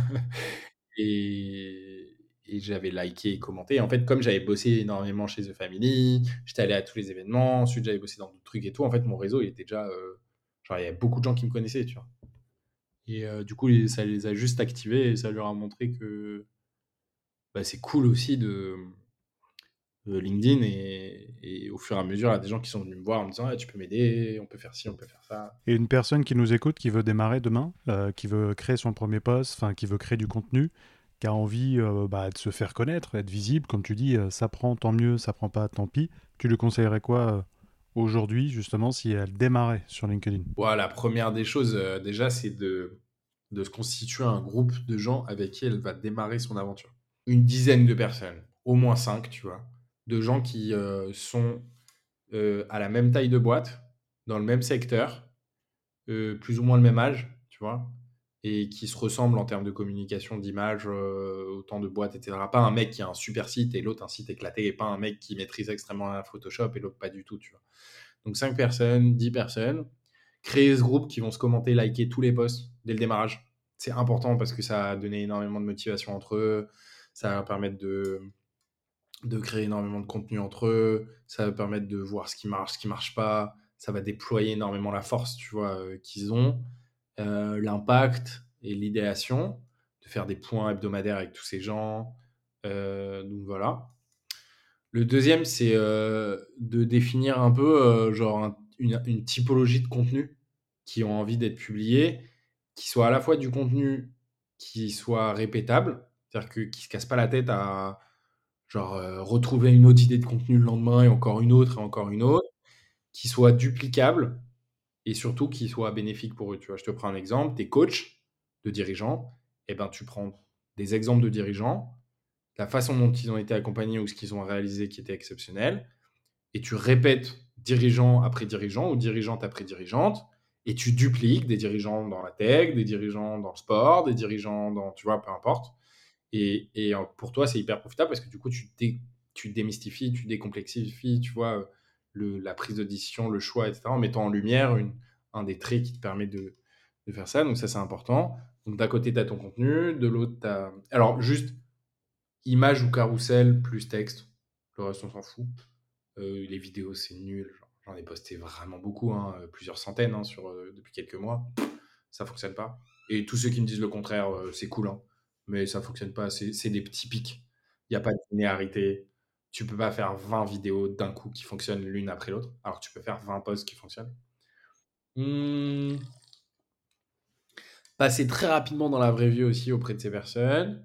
Et j'avais liké et commenté. Et en fait, comme j'avais bossé énormément chez The Family, j'étais allé à tous les événements, ensuite j'avais bossé dans d'autres trucs et tout. En fait, mon réseau, il était déjà. Genre, il y avait beaucoup de gens qui me connaissaient, tu vois. Et du coup, ça les a juste activés et ça leur a montré que bah, c'est cool aussi de LinkedIn. Et au fur et à mesure, il y a des gens qui sont venus me voir en me disant ah, tu peux m'aider, on peut faire ci, on peut faire ça. Et une personne qui nous écoute, qui veut démarrer demain, qui veut créer son premier post, enfin qui veut créer du contenu, qui a envie de se faire connaître, être visible, comme tu dis, ça prend tant mieux, ça prend pas tant pis. Tu lui conseillerais quoi aujourd'hui, justement, si elle démarrait sur LinkedIn? Voilà, la première des choses, déjà, c'est de se constituer un groupe de gens avec qui elle va démarrer son aventure. Une dizaine de personnes, au moins 5, tu vois, de gens qui sont à la même taille de boîte, dans le même secteur, plus ou moins le même âge, tu vois, et qui se ressemblent en termes de communication, d'image, autant de boîtes, etc. Pas un mec qui a un super site et l'autre un site éclaté, et pas un mec qui maîtrise extrêmement bien Photoshop et l'autre pas du tout, tu vois. Donc 5 personnes, 10 personnes, créer ce groupe qui vont se commenter, liker tous les posts dès le démarrage. C'est important parce que ça a donné énormément de motivation entre eux, ça va permettre de créer énormément de contenu entre eux, ça va permettre de voir ce qui marche pas, ça va déployer énormément la force, tu vois, qu'ils ont, l'impact et l'idéation, de faire des points hebdomadaires avec tous ces gens. Donc voilà. Le deuxième, c'est de définir un peu genre une typologie de contenu qui ont envie d'être publiés, qui soit à la fois du contenu qui soit répétable, c'est-à-dire qui se casse pas la tête à genre retrouver une autre idée de contenu le lendemain et encore une autre, qui soit duplicable et surtout qui soit bénéfique pour eux. Tu vois, je te prends un exemple, tes coachs de dirigeants, et ben tu prends des exemples de dirigeants, la façon dont ils ont été accompagnés ou ce qu'ils ont réalisé qui était exceptionnel, et tu répètes dirigeant après dirigeant ou dirigeante après dirigeante, et tu dupliques des dirigeants dans la tech, des dirigeants dans le sport, des dirigeants dans, tu vois, peu importe. Et pour toi, c'est hyper profitable parce que du coup, tu démystifies, tu décomplexifies, tu vois, la prise de décision, le choix, etc., en mettant en lumière un des traits qui te permet de faire ça. Donc ça, c'est important. Donc d'un côté, tu as ton contenu, de l'autre, tu as... Alors, juste image ou carrousel plus texte. Le reste, on s'en fout. Les vidéos, c'est nul. J'en ai posté vraiment beaucoup, hein, plusieurs centaines hein, depuis quelques mois. Ça fonctionne pas. Et tous ceux qui me disent le contraire, c'est cool, hein, mais ça fonctionne pas. C'est des petits pics. Il n'y a pas de linéarité. Tu peux pas faire 20 vidéos d'un coup qui fonctionnent l'une après l'autre. Alors tu peux faire 20 posts qui fonctionnent. Hmm, Passer très rapidement dans la vraie vie aussi auprès de ces personnes.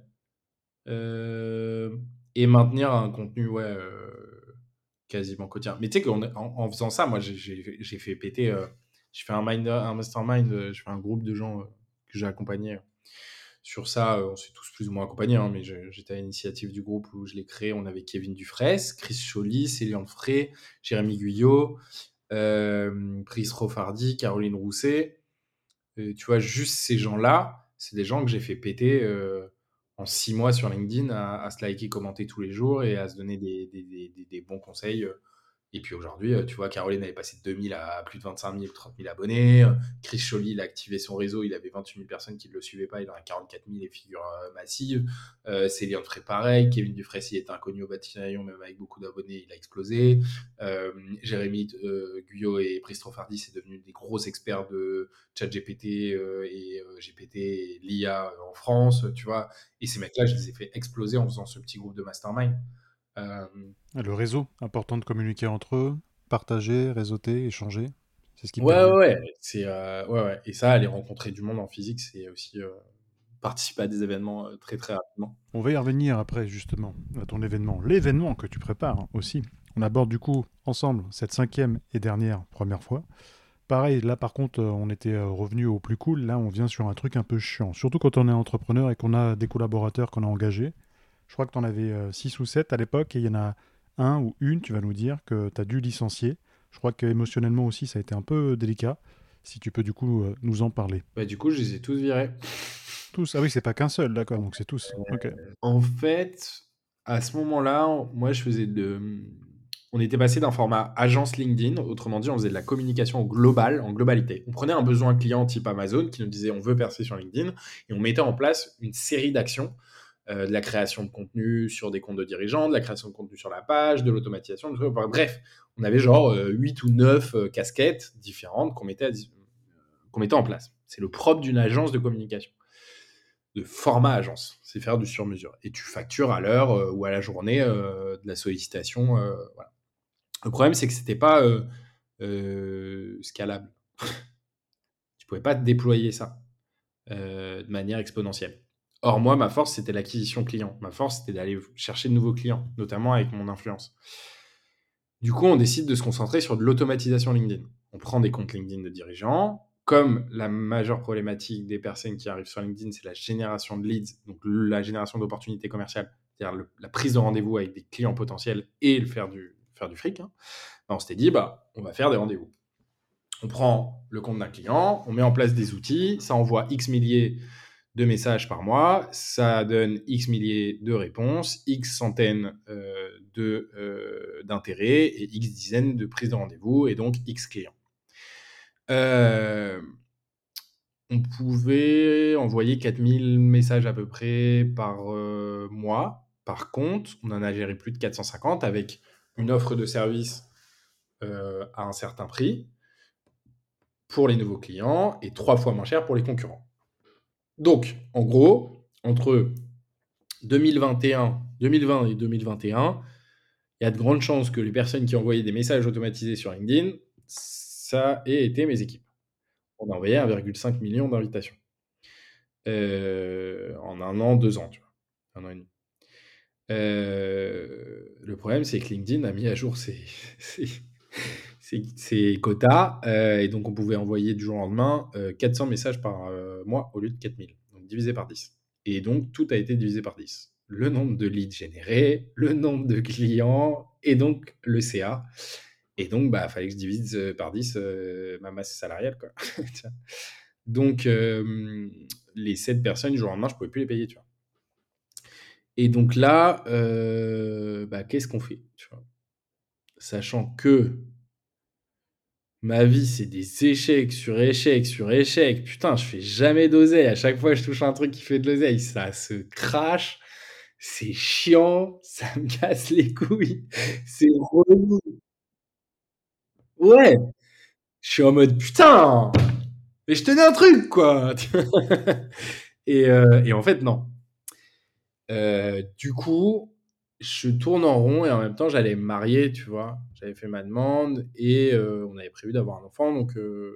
Euh, et maintenir un contenu ouais, quasiment quotidien. Mais tu sais qu'en faisant ça, moi, j'ai fait péter. J'ai fait un mastermind, j'ai fait un groupe de gens que j'ai accompagnés sur ça. On s'est tous plus ou moins accompagnés, hein, mais j'étais à l'initiative du groupe où je l'ai créé. On avait Kevin Dufresne, Chris Choly, Céliane Frey, Jérémy Guyot, Brice Roffardi, Caroline Rousset. Tu vois, juste ces gens-là, c'est des gens que j'ai fait péter en 6 mois sur LinkedIn à se liker, commenter tous les jours et à se donner des bons conseils. Et puis aujourd'hui, tu vois, Caroline avait passé de 2000 à plus de 25 000, 30 000 abonnés. Chris Choly, il a activé son réseau, il avait 28 000 personnes qui ne le suivaient pas, il en a 44 000 et figures massives. Céliane Frey, pareil. Kevin Dufresne, il était inconnu au bataillon, même avec beaucoup d'abonnés, il a explosé. Jérémy Guyot et Brice Troffardi, c'est devenu des gros experts de ChatGPT et GPT et l'IA en France, tu vois. Et ces mecs-là, je les ai fait exploser en faisant ce petit groupe de mastermind. Euh, Le réseau, important de communiquer entre eux, partager, réseauter, échanger. C'est ce qui Ouais, ouais, permet. ouais. Ouais, ouais. Et ça, aller rencontrer du monde en physique, c'est aussi participer à des événements très, très rapidement. On va y revenir après, justement, à ton événement. L'événement que tu prépares hein, aussi. On aborde du coup ensemble cette 5e et dernière première fois. Pareil, là par contre, on était revenu au plus cool. Là, on vient sur un truc un peu chiant. Surtout quand on est entrepreneur et qu'on a des collaborateurs qu'on a engagés. Je crois que tu en avais 6 ou 7 à l'époque et il y en a un ou une, tu vas nous dire, que tu as dû licencier. Je crois que émotionnellement aussi, ça a été un peu délicat. Si tu peux du coup nous en parler. Bah, du coup, je les ai tous virés. Tous. Ah oui, c'est pas qu'un seul, d'accord, donc c'est tous. Ok. En fait, à ce moment-là, moi, on était passé d'un format agence LinkedIn, autrement dit, on faisait de la communication globale, en globalité. On prenait un besoin client type Amazon qui nous disait on veut percer sur LinkedIn et on mettait en place une série d'actions, de la création de contenu sur des comptes de dirigeants, de la création de contenu sur la page, de l'automatisation, bref, on avait genre 8 ou 9 casquettes différentes qu'on mettait en place. C'est le propre d'une agence de communication, de format agence. C'est faire du sur-mesure. Et tu factures à l'heure ou à la journée de la sollicitation. Voilà. Le problème, c'est que c'était pas scalable. Tu pouvais pas déployer ça de manière exponentielle. Or, moi, ma force, c'était l'acquisition client. Ma force, c'était d'aller chercher de nouveaux clients, notamment avec mon influence. Du coup, on décide de se concentrer sur de l'automatisation LinkedIn. On prend des comptes LinkedIn de dirigeants. Comme la majeure problématique des personnes qui arrivent sur LinkedIn, c'est la génération de leads, donc la génération d'opportunités commerciales, c'est-à-dire la prise de rendez-vous avec des clients potentiels et faire du fric, hein, ben, on s'était dit, bah, on va faire des rendez-vous. On prend le compte d'un client, on met en place des outils, ça envoie X milliers de messages par mois, ça donne X milliers de réponses, X centaines d'intérêts et X dizaines de prises de rendez-vous et donc X clients. On pouvait envoyer 4000 messages à peu près par mois. Par contre, on en a géré plus de 450 avec une offre de service à un certain prix pour les nouveaux clients et 3 fois moins cher pour les concurrents. Donc, en gros, entre 2020 et 2021, il y a de grandes chances que les personnes qui envoyaient des messages automatisés sur LinkedIn, ça ait été mes équipes. On a envoyé 1,5 million d'invitations. En un an, 2 ans, tu vois. Un an et demi. Le problème, c'est que LinkedIn a mis à jour ses quotas, et donc on pouvait envoyer du jour au lendemain 400 messages par mois au lieu de 4000, donc divisé par 10. Et donc tout a été divisé par 10. Le nombre de leads générés, le nombre de clients, et donc le CA. Et donc, bah, fallait que je divise par 10 ma masse salariale, quoi. Donc, les 7 personnes, du jour au lendemain, je pouvais plus les payer, tu vois. Et donc là, bah, qu'est-ce qu'on fait, tu vois? Sachant que ma vie, c'est des échecs sur échecs sur échecs. Putain, je fais jamais d'oseille. À chaque fois, je touche un truc qui fait de l'oseille, ça se crache. C'est chiant, ça me casse les couilles. C'est relou. Ouais, je suis en mode putain, mais je tenais un truc quoi. Et en fait non. Du coup, je tourne en rond et en même temps j'allais me marier, tu vois. J'avais fait ma demande et on avait prévu d'avoir un enfant, donc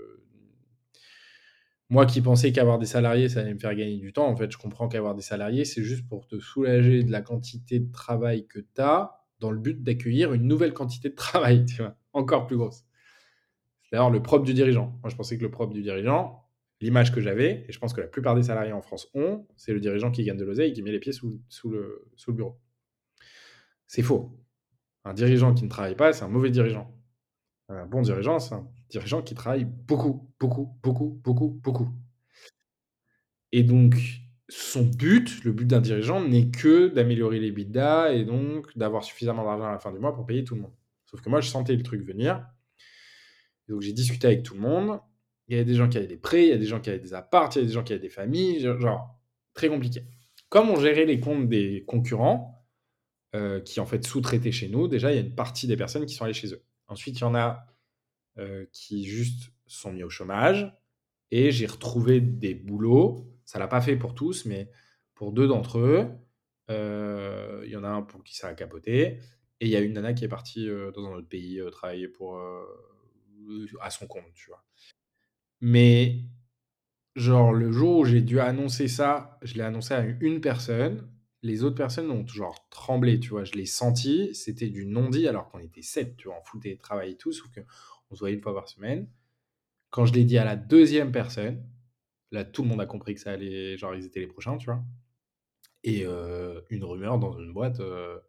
moi qui pensais qu'avoir des salariés, ça allait me faire gagner du temps, en fait, je comprends qu'avoir des salariés, c'est juste pour te soulager de la quantité de travail que tu as, dans le but d'accueillir une nouvelle quantité de travail, tu vois, encore plus grosse. C'est d'ailleurs le propre du dirigeant. Moi, je pensais que le propre du dirigeant, l'image que j'avais, et je pense que la plupart des salariés en France ont, c'est le dirigeant qui gagne de l'oseille et qui met les pieds sous le bureau. C'est faux. Un dirigeant qui ne travaille pas, c'est un mauvais dirigeant. Un bon dirigeant, c'est un dirigeant qui travaille beaucoup, beaucoup, beaucoup, beaucoup, beaucoup. Et donc, son but, le but d'un dirigeant, n'est que d'améliorer les bidas et donc d'avoir suffisamment d'argent à la fin du mois pour payer tout le monde. Sauf que moi, je sentais le truc venir. Et donc, j'ai discuté avec tout le monde. Il y avait des gens qui avaient des prêts, il y a des gens qui avaient des apparts, il y a des gens qui avaient des familles, genre, très compliqué. Comme on gérait les comptes des concurrents, qui en fait sous-traitaient chez nous, déjà, il y a une partie des personnes qui sont allées chez eux. Ensuite, il y en a qui juste sont mis au chômage. Et j'ai retrouvé des boulots. Ça l'a pas fait pour tous, mais pour deux d'entre eux. Il y en a un pour qui ça a capoté. Et il y a une nana qui est partie dans un autre pays travailler à son compte, tu vois. Mais genre, le jour où j'ai dû annoncer ça, je l'ai annoncé à une personne. Les autres personnes ont genre tremblé, tu vois. Je l'ai senti. C'était du non-dit alors qu'on était sept, tu vois, en full télétravail et tout, sauf qu'on se voyait une fois par semaine. Quand je l'ai dit à la deuxième personne, là, tout le monde a compris que ça allait, genre, ils étaient les prochains, tu vois. Et une rumeur dans une boîte,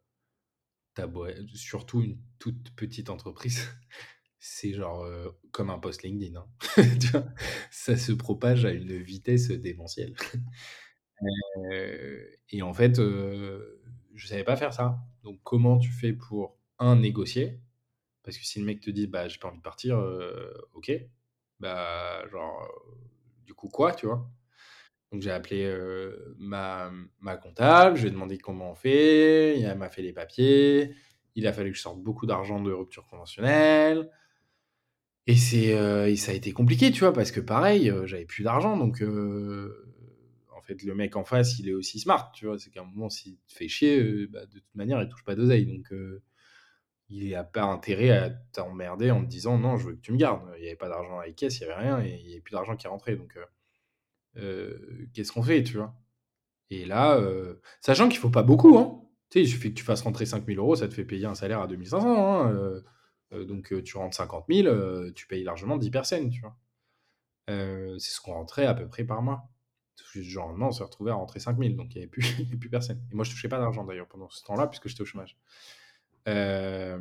surtout une toute petite entreprise, c'est genre comme un post LinkedIn, hein. Tu vois, ça se propage à une vitesse démentielle. Et en fait, je savais pas faire ça. Donc, comment tu fais pour, un, négocier? Parce que si le mec te dit, bah, j'ai pas envie de partir, ok. Bah, genre, du coup, quoi, tu vois? Donc j'ai appelé ma comptable, je lui ai demandé comment on fait, et elle m'a fait les papiers. Il a fallu que je sorte beaucoup d'argent de rupture conventionnelle. Et ça a été compliqué, tu vois, parce que pareil, j'avais plus d'argent. Donc en fait, le mec en face, il est aussi smart, tu vois. C'est qu'à un moment, s'il te fait chier, bah, de toute manière, il touche pas d'oseille. Donc il a pas intérêt à t'emmerder en te disant non, je veux que tu me gardes. Il n'y avait pas d'argent à la caisse, il n'y avait rien, et il n'y avait plus d'argent qui rentrait. Donc qu'est-ce qu'on fait, tu vois? Et là, sachant qu'il faut pas beaucoup, hein. Tu sais, il suffit que tu fasses rentrer 5 000 euros, ça te fait payer un salaire à 2 500, hein. Donc, tu rentres 50 000, tu payes largement 10 personnes, tu vois. C'est ce qu'on rentrait à peu près par mois. Genre, non, on s'est retrouvé à rentrer 5 000, donc il n'y avait plus, il y avait plus personne. Et moi, je touchais pas d'argent d'ailleurs pendant ce temps-là, puisque j'étais au chômage. Euh,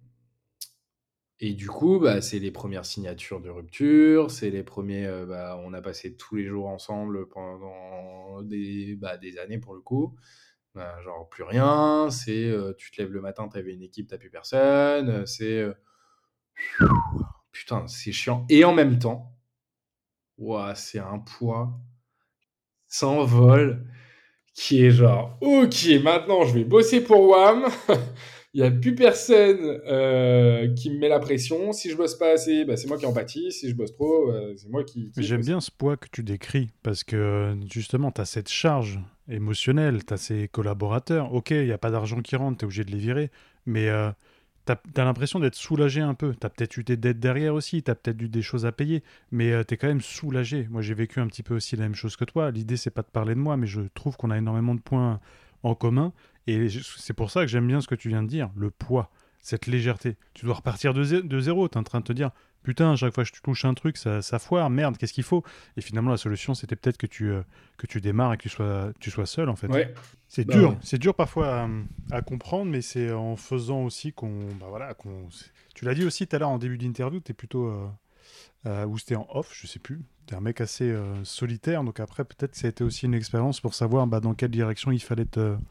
et du coup, bah, c'est les premières signatures de rupture, c'est les premiers. Bah, on a passé tous les jours ensemble pendant des années pour le coup. Bah, genre plus rien, c'est tu te lèves le matin, t'avais une équipe, t'as plus personne, c'est putain, c'est chiant. Et en même temps, ouah, c'est un poids sans vol qui est genre, ok, maintenant je vais bosser pour WAM. Il n'y a plus personne qui me met la pression. Si je bosse pas assez, bah, c'est moi qui en pâtis. Si je bosse trop, c'est moi qui est J'aime faussé. bien ce poids que tu décris parce que justement, tu as cette charge émotionnelle, tu as ces collaborateurs. Ok, il n'y a pas d'argent qui rentre, tu es obligé de les virer, mais tu as l'impression d'être soulagé un peu. Tu as peut-être eu des dettes derrière aussi, tu as peut-être eu des choses à payer, mais tu es quand même soulagé. Moi, j'ai vécu un petit peu aussi la même chose que toi. L'idée, c'est pas de parler de moi, mais je trouve qu'on a énormément de points en commun. Et c'est pour ça que j'aime bien ce que tu viens de dire, le poids, cette légèreté. Tu dois repartir de zéro, tu es en train de te dire, putain, à chaque fois que je touche un truc, ça foire, merde, qu'est-ce qu'il faut? Et finalement, la solution, c'était peut-être que tu démarres et que tu sois seul, en fait. Ouais, bah ouais. C'est dur parfois à comprendre, mais c'est en faisant aussi bah voilà, tu l'as dit aussi tout à l'heure en début d'interview, t'es plutôt, ou c'était en off, je sais plus. T'es un mec assez solitaire, donc après, peut-être que ça a été aussi une expérience pour savoir bah, dans quelle direction il fallait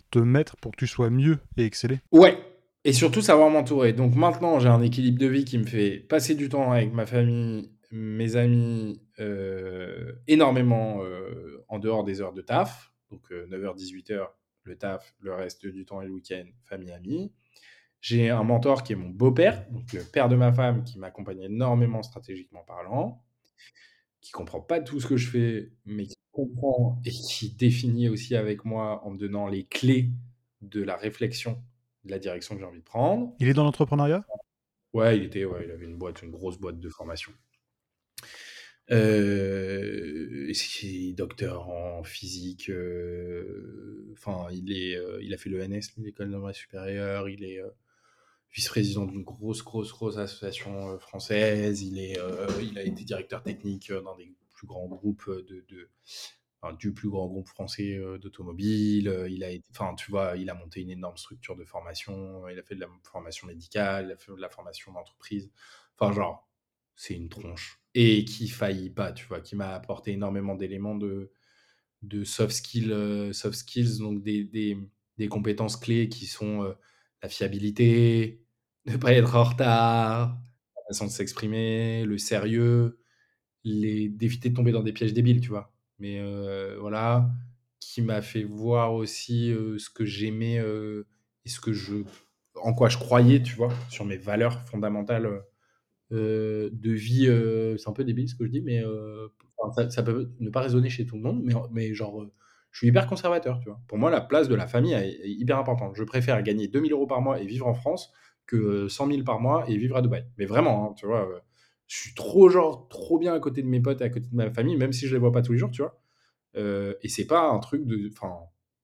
te mettre pour que tu sois mieux et exceller. Ouais, et surtout savoir m'entourer. Donc maintenant, j'ai un équilibre de vie qui me fait passer du temps avec ma famille, mes amis, énormément, en dehors des heures de taf. Donc 9h-18h, le taf, le reste du temps et le week-end, famille, amis. J'ai un mentor qui est mon beau-père, donc le père de ma femme, qui m'accompagne énormément stratégiquement parlant, qui comprend pas tout ce que je fais, mais qui comprend et qui définit aussi avec moi en me donnant les clés de la réflexion, de la direction que j'ai envie de prendre. Il est dans l'entrepreneuriat? Ouais, il avait une boîte, une grosse boîte de formation. C'est docteur en physique, enfin, il a fait l'ENS, l'École normale supérieure, il est vice-président d'une grosse association française. Il a été directeur technique dans des plus grands groupes enfin, du plus grand groupe français d'automobile. Enfin, tu vois, il a monté une énorme structure de formation. Il a fait de la formation médicale, il a fait de la formation d'entreprise. Enfin, genre, c'est une tronche. Et qui faillit pas, tu vois, qui m'a apporté énormément d'éléments de soft skills, donc des compétences clés qui sont la fiabilité, ne pas être en retard, la façon de s'exprimer, le sérieux, d'éviter de tomber dans des pièges débiles, tu vois. Mais voilà, qui m'a fait voir aussi ce que j'aimais et en quoi je croyais, tu vois, sur mes valeurs fondamentales de vie. C'est un peu débile ce que je dis, mais enfin, ça peut ne pas résonner chez tout le monde, mais genre, je suis hyper conservateur, tu vois. Pour moi, la place de la famille est hyper importante. Je préfère gagner 2 000 € par mois et vivre en France que 100 000 par mois et vivre à Dubaï. Mais vraiment, hein, tu vois, je suis trop, genre, trop bien à côté de mes potes et à côté de ma famille, même si je les vois pas tous les jours, tu vois. Et c'est pas un truc de. Enfin,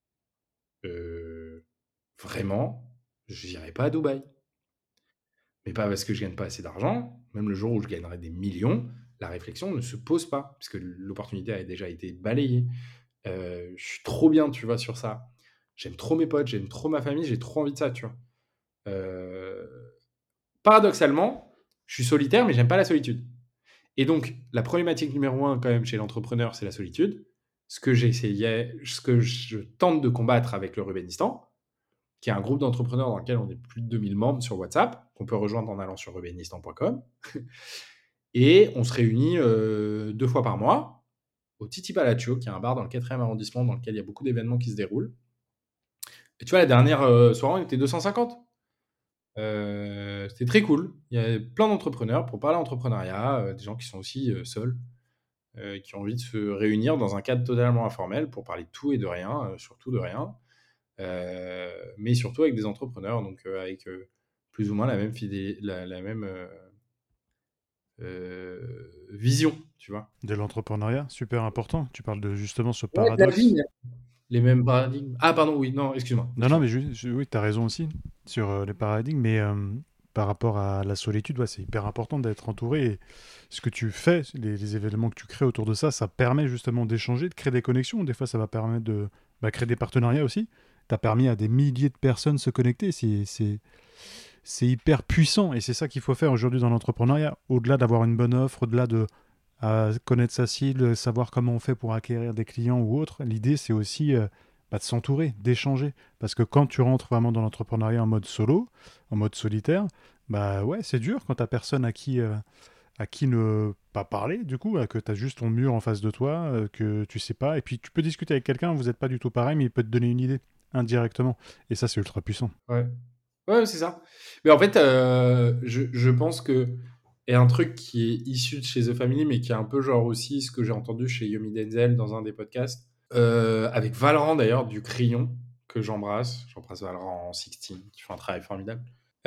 vraiment, je n'irai pas à Dubaï. Mais pas parce que je gagne pas assez d'argent. Même le jour où je gagnerai des millions, la réflexion ne se pose pas, puisque l'opportunité a déjà été balayée. Je suis trop bien, tu vois, sur ça. J'aime trop mes potes, j'aime trop ma famille, j'ai trop envie de ça, tu vois. Euh, Paradoxalement, je suis solitaire, mais j'aime pas la solitude. Et donc, la problématique numéro un, quand même, chez l'entrepreneur, c'est la solitude. Ce que je tente de combattre avec le Rubénistan, qui est un groupe d'entrepreneurs dans lequel on est plus de 2000 membres sur WhatsApp, qu'on peut rejoindre en allant sur rubénistan.com. Et on se réunit 2 fois par mois au Titi Palaccio, qui est un bar dans le 4e arrondissement dans lequel il y a beaucoup d'événements qui se déroulent. Et tu vois, la dernière soirée, on était 250. C'était très cool. Il y avait plein d'entrepreneurs pour parler entrepreneuriat, des gens qui sont aussi seuls, qui ont envie de se réunir dans un cadre totalement informel pour parler de tout et de rien, surtout de rien, mais surtout avec des entrepreneurs, donc avec plus ou moins la même, la même vision, tu vois. De l'entrepreneuriat, super important. Tu parles de justement ce Ouais, de la vie, paradoxe. les mêmes paradigmes. Ah, pardon, oui, non, excuse-moi. Non, non, mais oui, tu as raison aussi sur les paradigmes, mais par rapport à la solitude, ouais, c'est hyper important d'être entouré. Et ce que tu fais, les événements que tu crées autour de ça, ça permet justement d'échanger, de créer des connexions. Des fois, ça va permettre de créer des partenariats aussi. Tu as permis à des milliers de personnes de se connecter. C'est hyper puissant et c'est ça qu'il faut faire aujourd'hui dans l'entrepreneuriat. Au-delà d'avoir une bonne offre, au-delà de connaître sa cible, savoir comment on fait pour acquérir des clients ou autre, l'idée c'est aussi de s'entourer, d'échanger. Parce que quand tu rentres vraiment dans l'entrepreneuriat en mode solo, en mode solitaire, bah ouais, c'est dur quand t'as personne à qui ne pas parler, du coup, que tu as juste ton mur en face de toi, que tu sais pas. Et puis tu peux discuter avec quelqu'un, vous n'êtes pas du tout pareil, mais il peut te donner une idée indirectement. Et ça, c'est ultra puissant. Ouais. Ouais, c'est ça. Mais en fait, je pense que et un truc qui est issu de chez The Family, mais qui est un peu genre aussi ce que j'ai entendu chez Yomi Denzel dans un des podcasts, avec Valran d'ailleurs, du Crayon, que j'embrasse. J'embrasse Valran en 16, qui fait un travail formidable.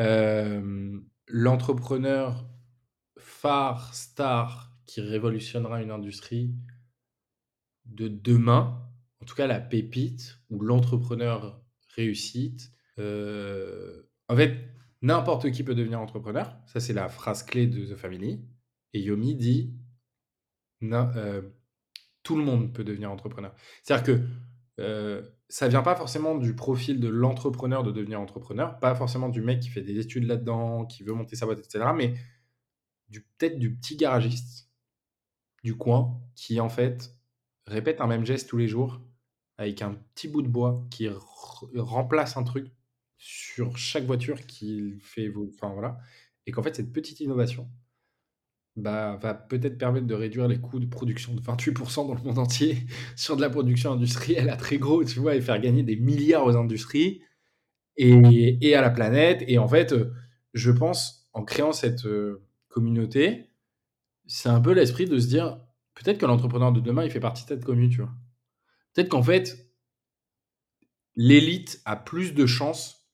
L'entrepreneur phare, star, qui révolutionnera une industrie de demain, en tout cas la pépite ou l'entrepreneur réussite. En fait, n'importe qui peut devenir entrepreneur. Ça, c'est la phrase clé de The Family. Et Yomi dit, "Na- tout le monde peut devenir entrepreneur." C'est-à-dire que ça vient pas forcément du profil de l'entrepreneur de devenir entrepreneur, pas forcément du mec qui fait des études là-dedans, qui veut monter sa boîte, etc. Mais peut-être du petit garagiste du coin qui, en fait, répète un même geste tous les jours avec un petit bout de bois qui remplace un truc sur chaque voiture qui fait enfin voilà, et qu'en fait cette petite innovation, bah, va peut-être permettre de réduire les coûts de production de 28% dans le monde entier sur de la production industrielle à très gros, tu vois? Et faire gagner des milliards aux industries et à la planète. Et en fait, je pense, en créant cette, communauté, c'est un peu l'esprit de se dire: «Peut-être que l'entrepreneur de demain, il fait partie de cette commu», tu vois? Peut-être qu'en fait, l'élite a plus de chances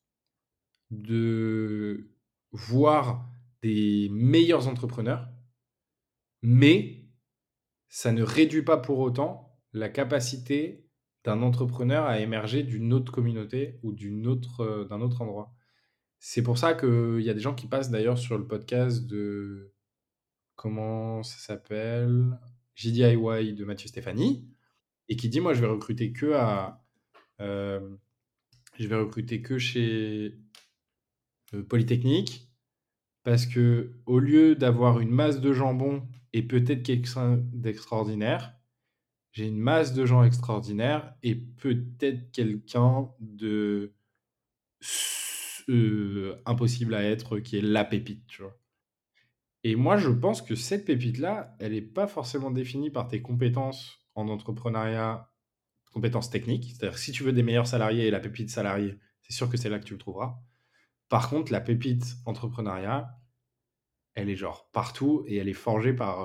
de voir des meilleurs entrepreneurs, mais ça ne réduit pas pour autant la capacité d'un entrepreneur à émerger d'une autre communauté ou d'un autre endroit. C'est pour ça qu'il y a des gens qui passent d'ailleurs sur le podcast de, comment ça s'appelle? JDIY de Mathieu Stéphanie, et qui dit: «Moi, hem, je vais recruter que chez, Polytechnique, parce que au lieu d'avoir une masse de jambon et peut-être quelqu'un d'extraordinaire, j'ai une masse de gens extraordinaires et peut-être quelqu'un de impossible à être, qui est la pépite», tu vois? Et moi, je pense que cette pépite-là, elle est pas forcément définie par tes compétences en entrepreneuriat, compétences techniques. C'est-à-dire que si tu veux des meilleurs salariés et la pépite salarié, c'est sûr que c'est là que tu le trouveras. Par contre, la pépite entrepreneuriat, elle est genre partout et elle est forgée par,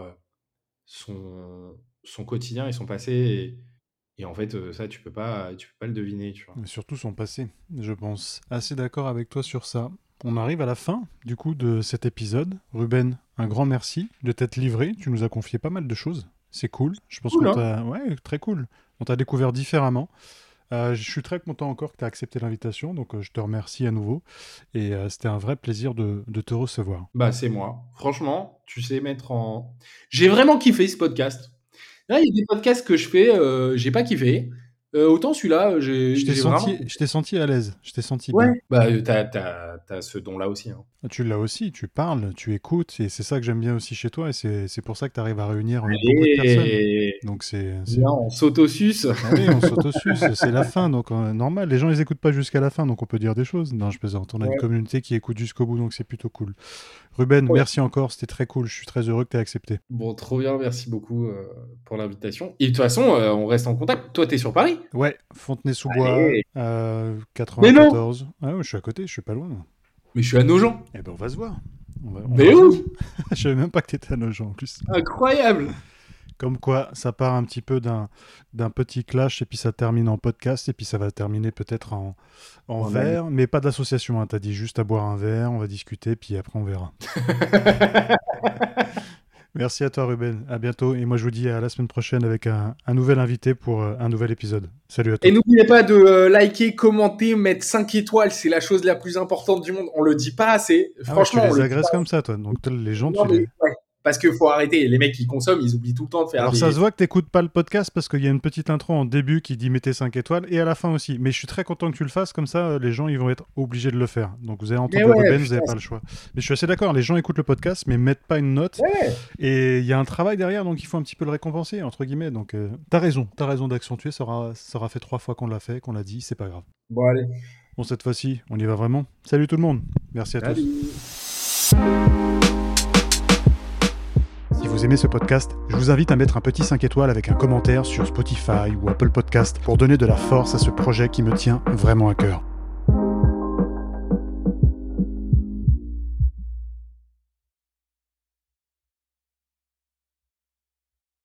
son quotidien et son passé, et en fait, ça tu peux pas le deviner, tu vois? Mais surtout son passé, je pense. Assez d'accord avec toi sur ça. On arrive à la fin, du coup, de cet épisode. Ruben, un grand merci de t'être livré. Tu nous as confié pas mal de choses. C'est cool. Je pense Cool, qu'on hein? t'a... Ouais, très cool. On t'a découvert différemment. Je suis très content encore que tu as accepté l'invitation, donc je te remercie à nouveau. Et c'était un vrai plaisir de te recevoir. Bah, c'est moi. Franchement, tu sais mettre en j'ai vraiment kiffé ce podcast. Là, il y a des podcasts que je fais, j'ai pas kiffé. Autant celui-là, j'ai vraiment Je kiffé. t'ai senti à l'aise, je t'ai senti Ouais. bien. Bah, tu as ce don-là aussi, hein. Tu l'as aussi, tu parles, tu écoutes, et c'est ça que j'aime bien aussi chez toi, et c'est pour ça que tu arrives à réunir beaucoup de personnes. Allez, Donc viens, on s'auto-suce. Allez, on s'autosuce, c'est la fin, donc normal, les gens ils écoutent pas jusqu'à la fin, donc on peut dire des choses. Non, je plaisante, on a une Ouais, communauté qui écoute jusqu'au bout, donc c'est plutôt cool. Ruben, trop bien. merci encore, c'était très cool, je suis très heureux que tu aies accepté. Bon, trop bien, merci beaucoup, pour l'invitation, et de toute façon, on reste en contact. Toi, tu es sur Paris? Ouais, Fontenay-sous-Bois, Allez! Mais non! 94. Ah ouais, je suis à côté, je suis pas loin. Mais je suis à Nogent. Eh ben on va se voir. On Mais va se voir. où? Je savais même pas que t'étais à Nogent en plus. Incroyable! Comme quoi, ça part un petit peu d'un petit clash et puis ça termine en podcast et puis ça va terminer peut-être en En ami. verre, mais pas d'association. Hein. T'as dit juste à boire un verre, on va discuter puis après on verra. Merci à toi Ruben, à bientôt et moi je vous dis à la semaine prochaine avec un nouvel invité pour un nouvel épisode. Salut à Et tous. n'oubliez pas de liker, commenter, mettre 5 étoiles, c'est la chose la plus importante du monde. On le dit pas assez. Ah ouais, tu Franchement, on les le dit agresses pas comme assez. ça toi, donc les gens Non, tu mais les... ouais. Parce qu'il faut arrêter. Les mecs qui consomment, ils oublient tout le temps de faire Alors ça des. se voit que t'écoutes pas le podcast parce qu'il y a une petite intro en début qui dit mettez 5 étoiles et à la fin aussi. Mais je suis très content que tu le fasses, comme ça les gens ils vont être obligés de le faire. Donc vous avez Mais entendu ouais, Ruben, vous n'avez putain. pas le choix. Mais je suis assez d'accord, les gens écoutent le podcast mais mettent pas une note. Ouais. Et il y a un travail derrière, donc il faut un petit peu le récompenser, entre guillemets. Donc t'as raison d'accentuer, ça aura fait 3 fois qu'on l'a fait, qu'on l'a dit, c'est pas grave. Bon, allez. Bon cette fois-ci, on y va vraiment. Salut tout le monde, merci à tous. Salut. Si vous aimez ce podcast, je vous invite à mettre un petit 5 étoiles avec un commentaire sur Spotify ou Apple Podcast pour donner de la force à ce projet qui me tient vraiment à cœur.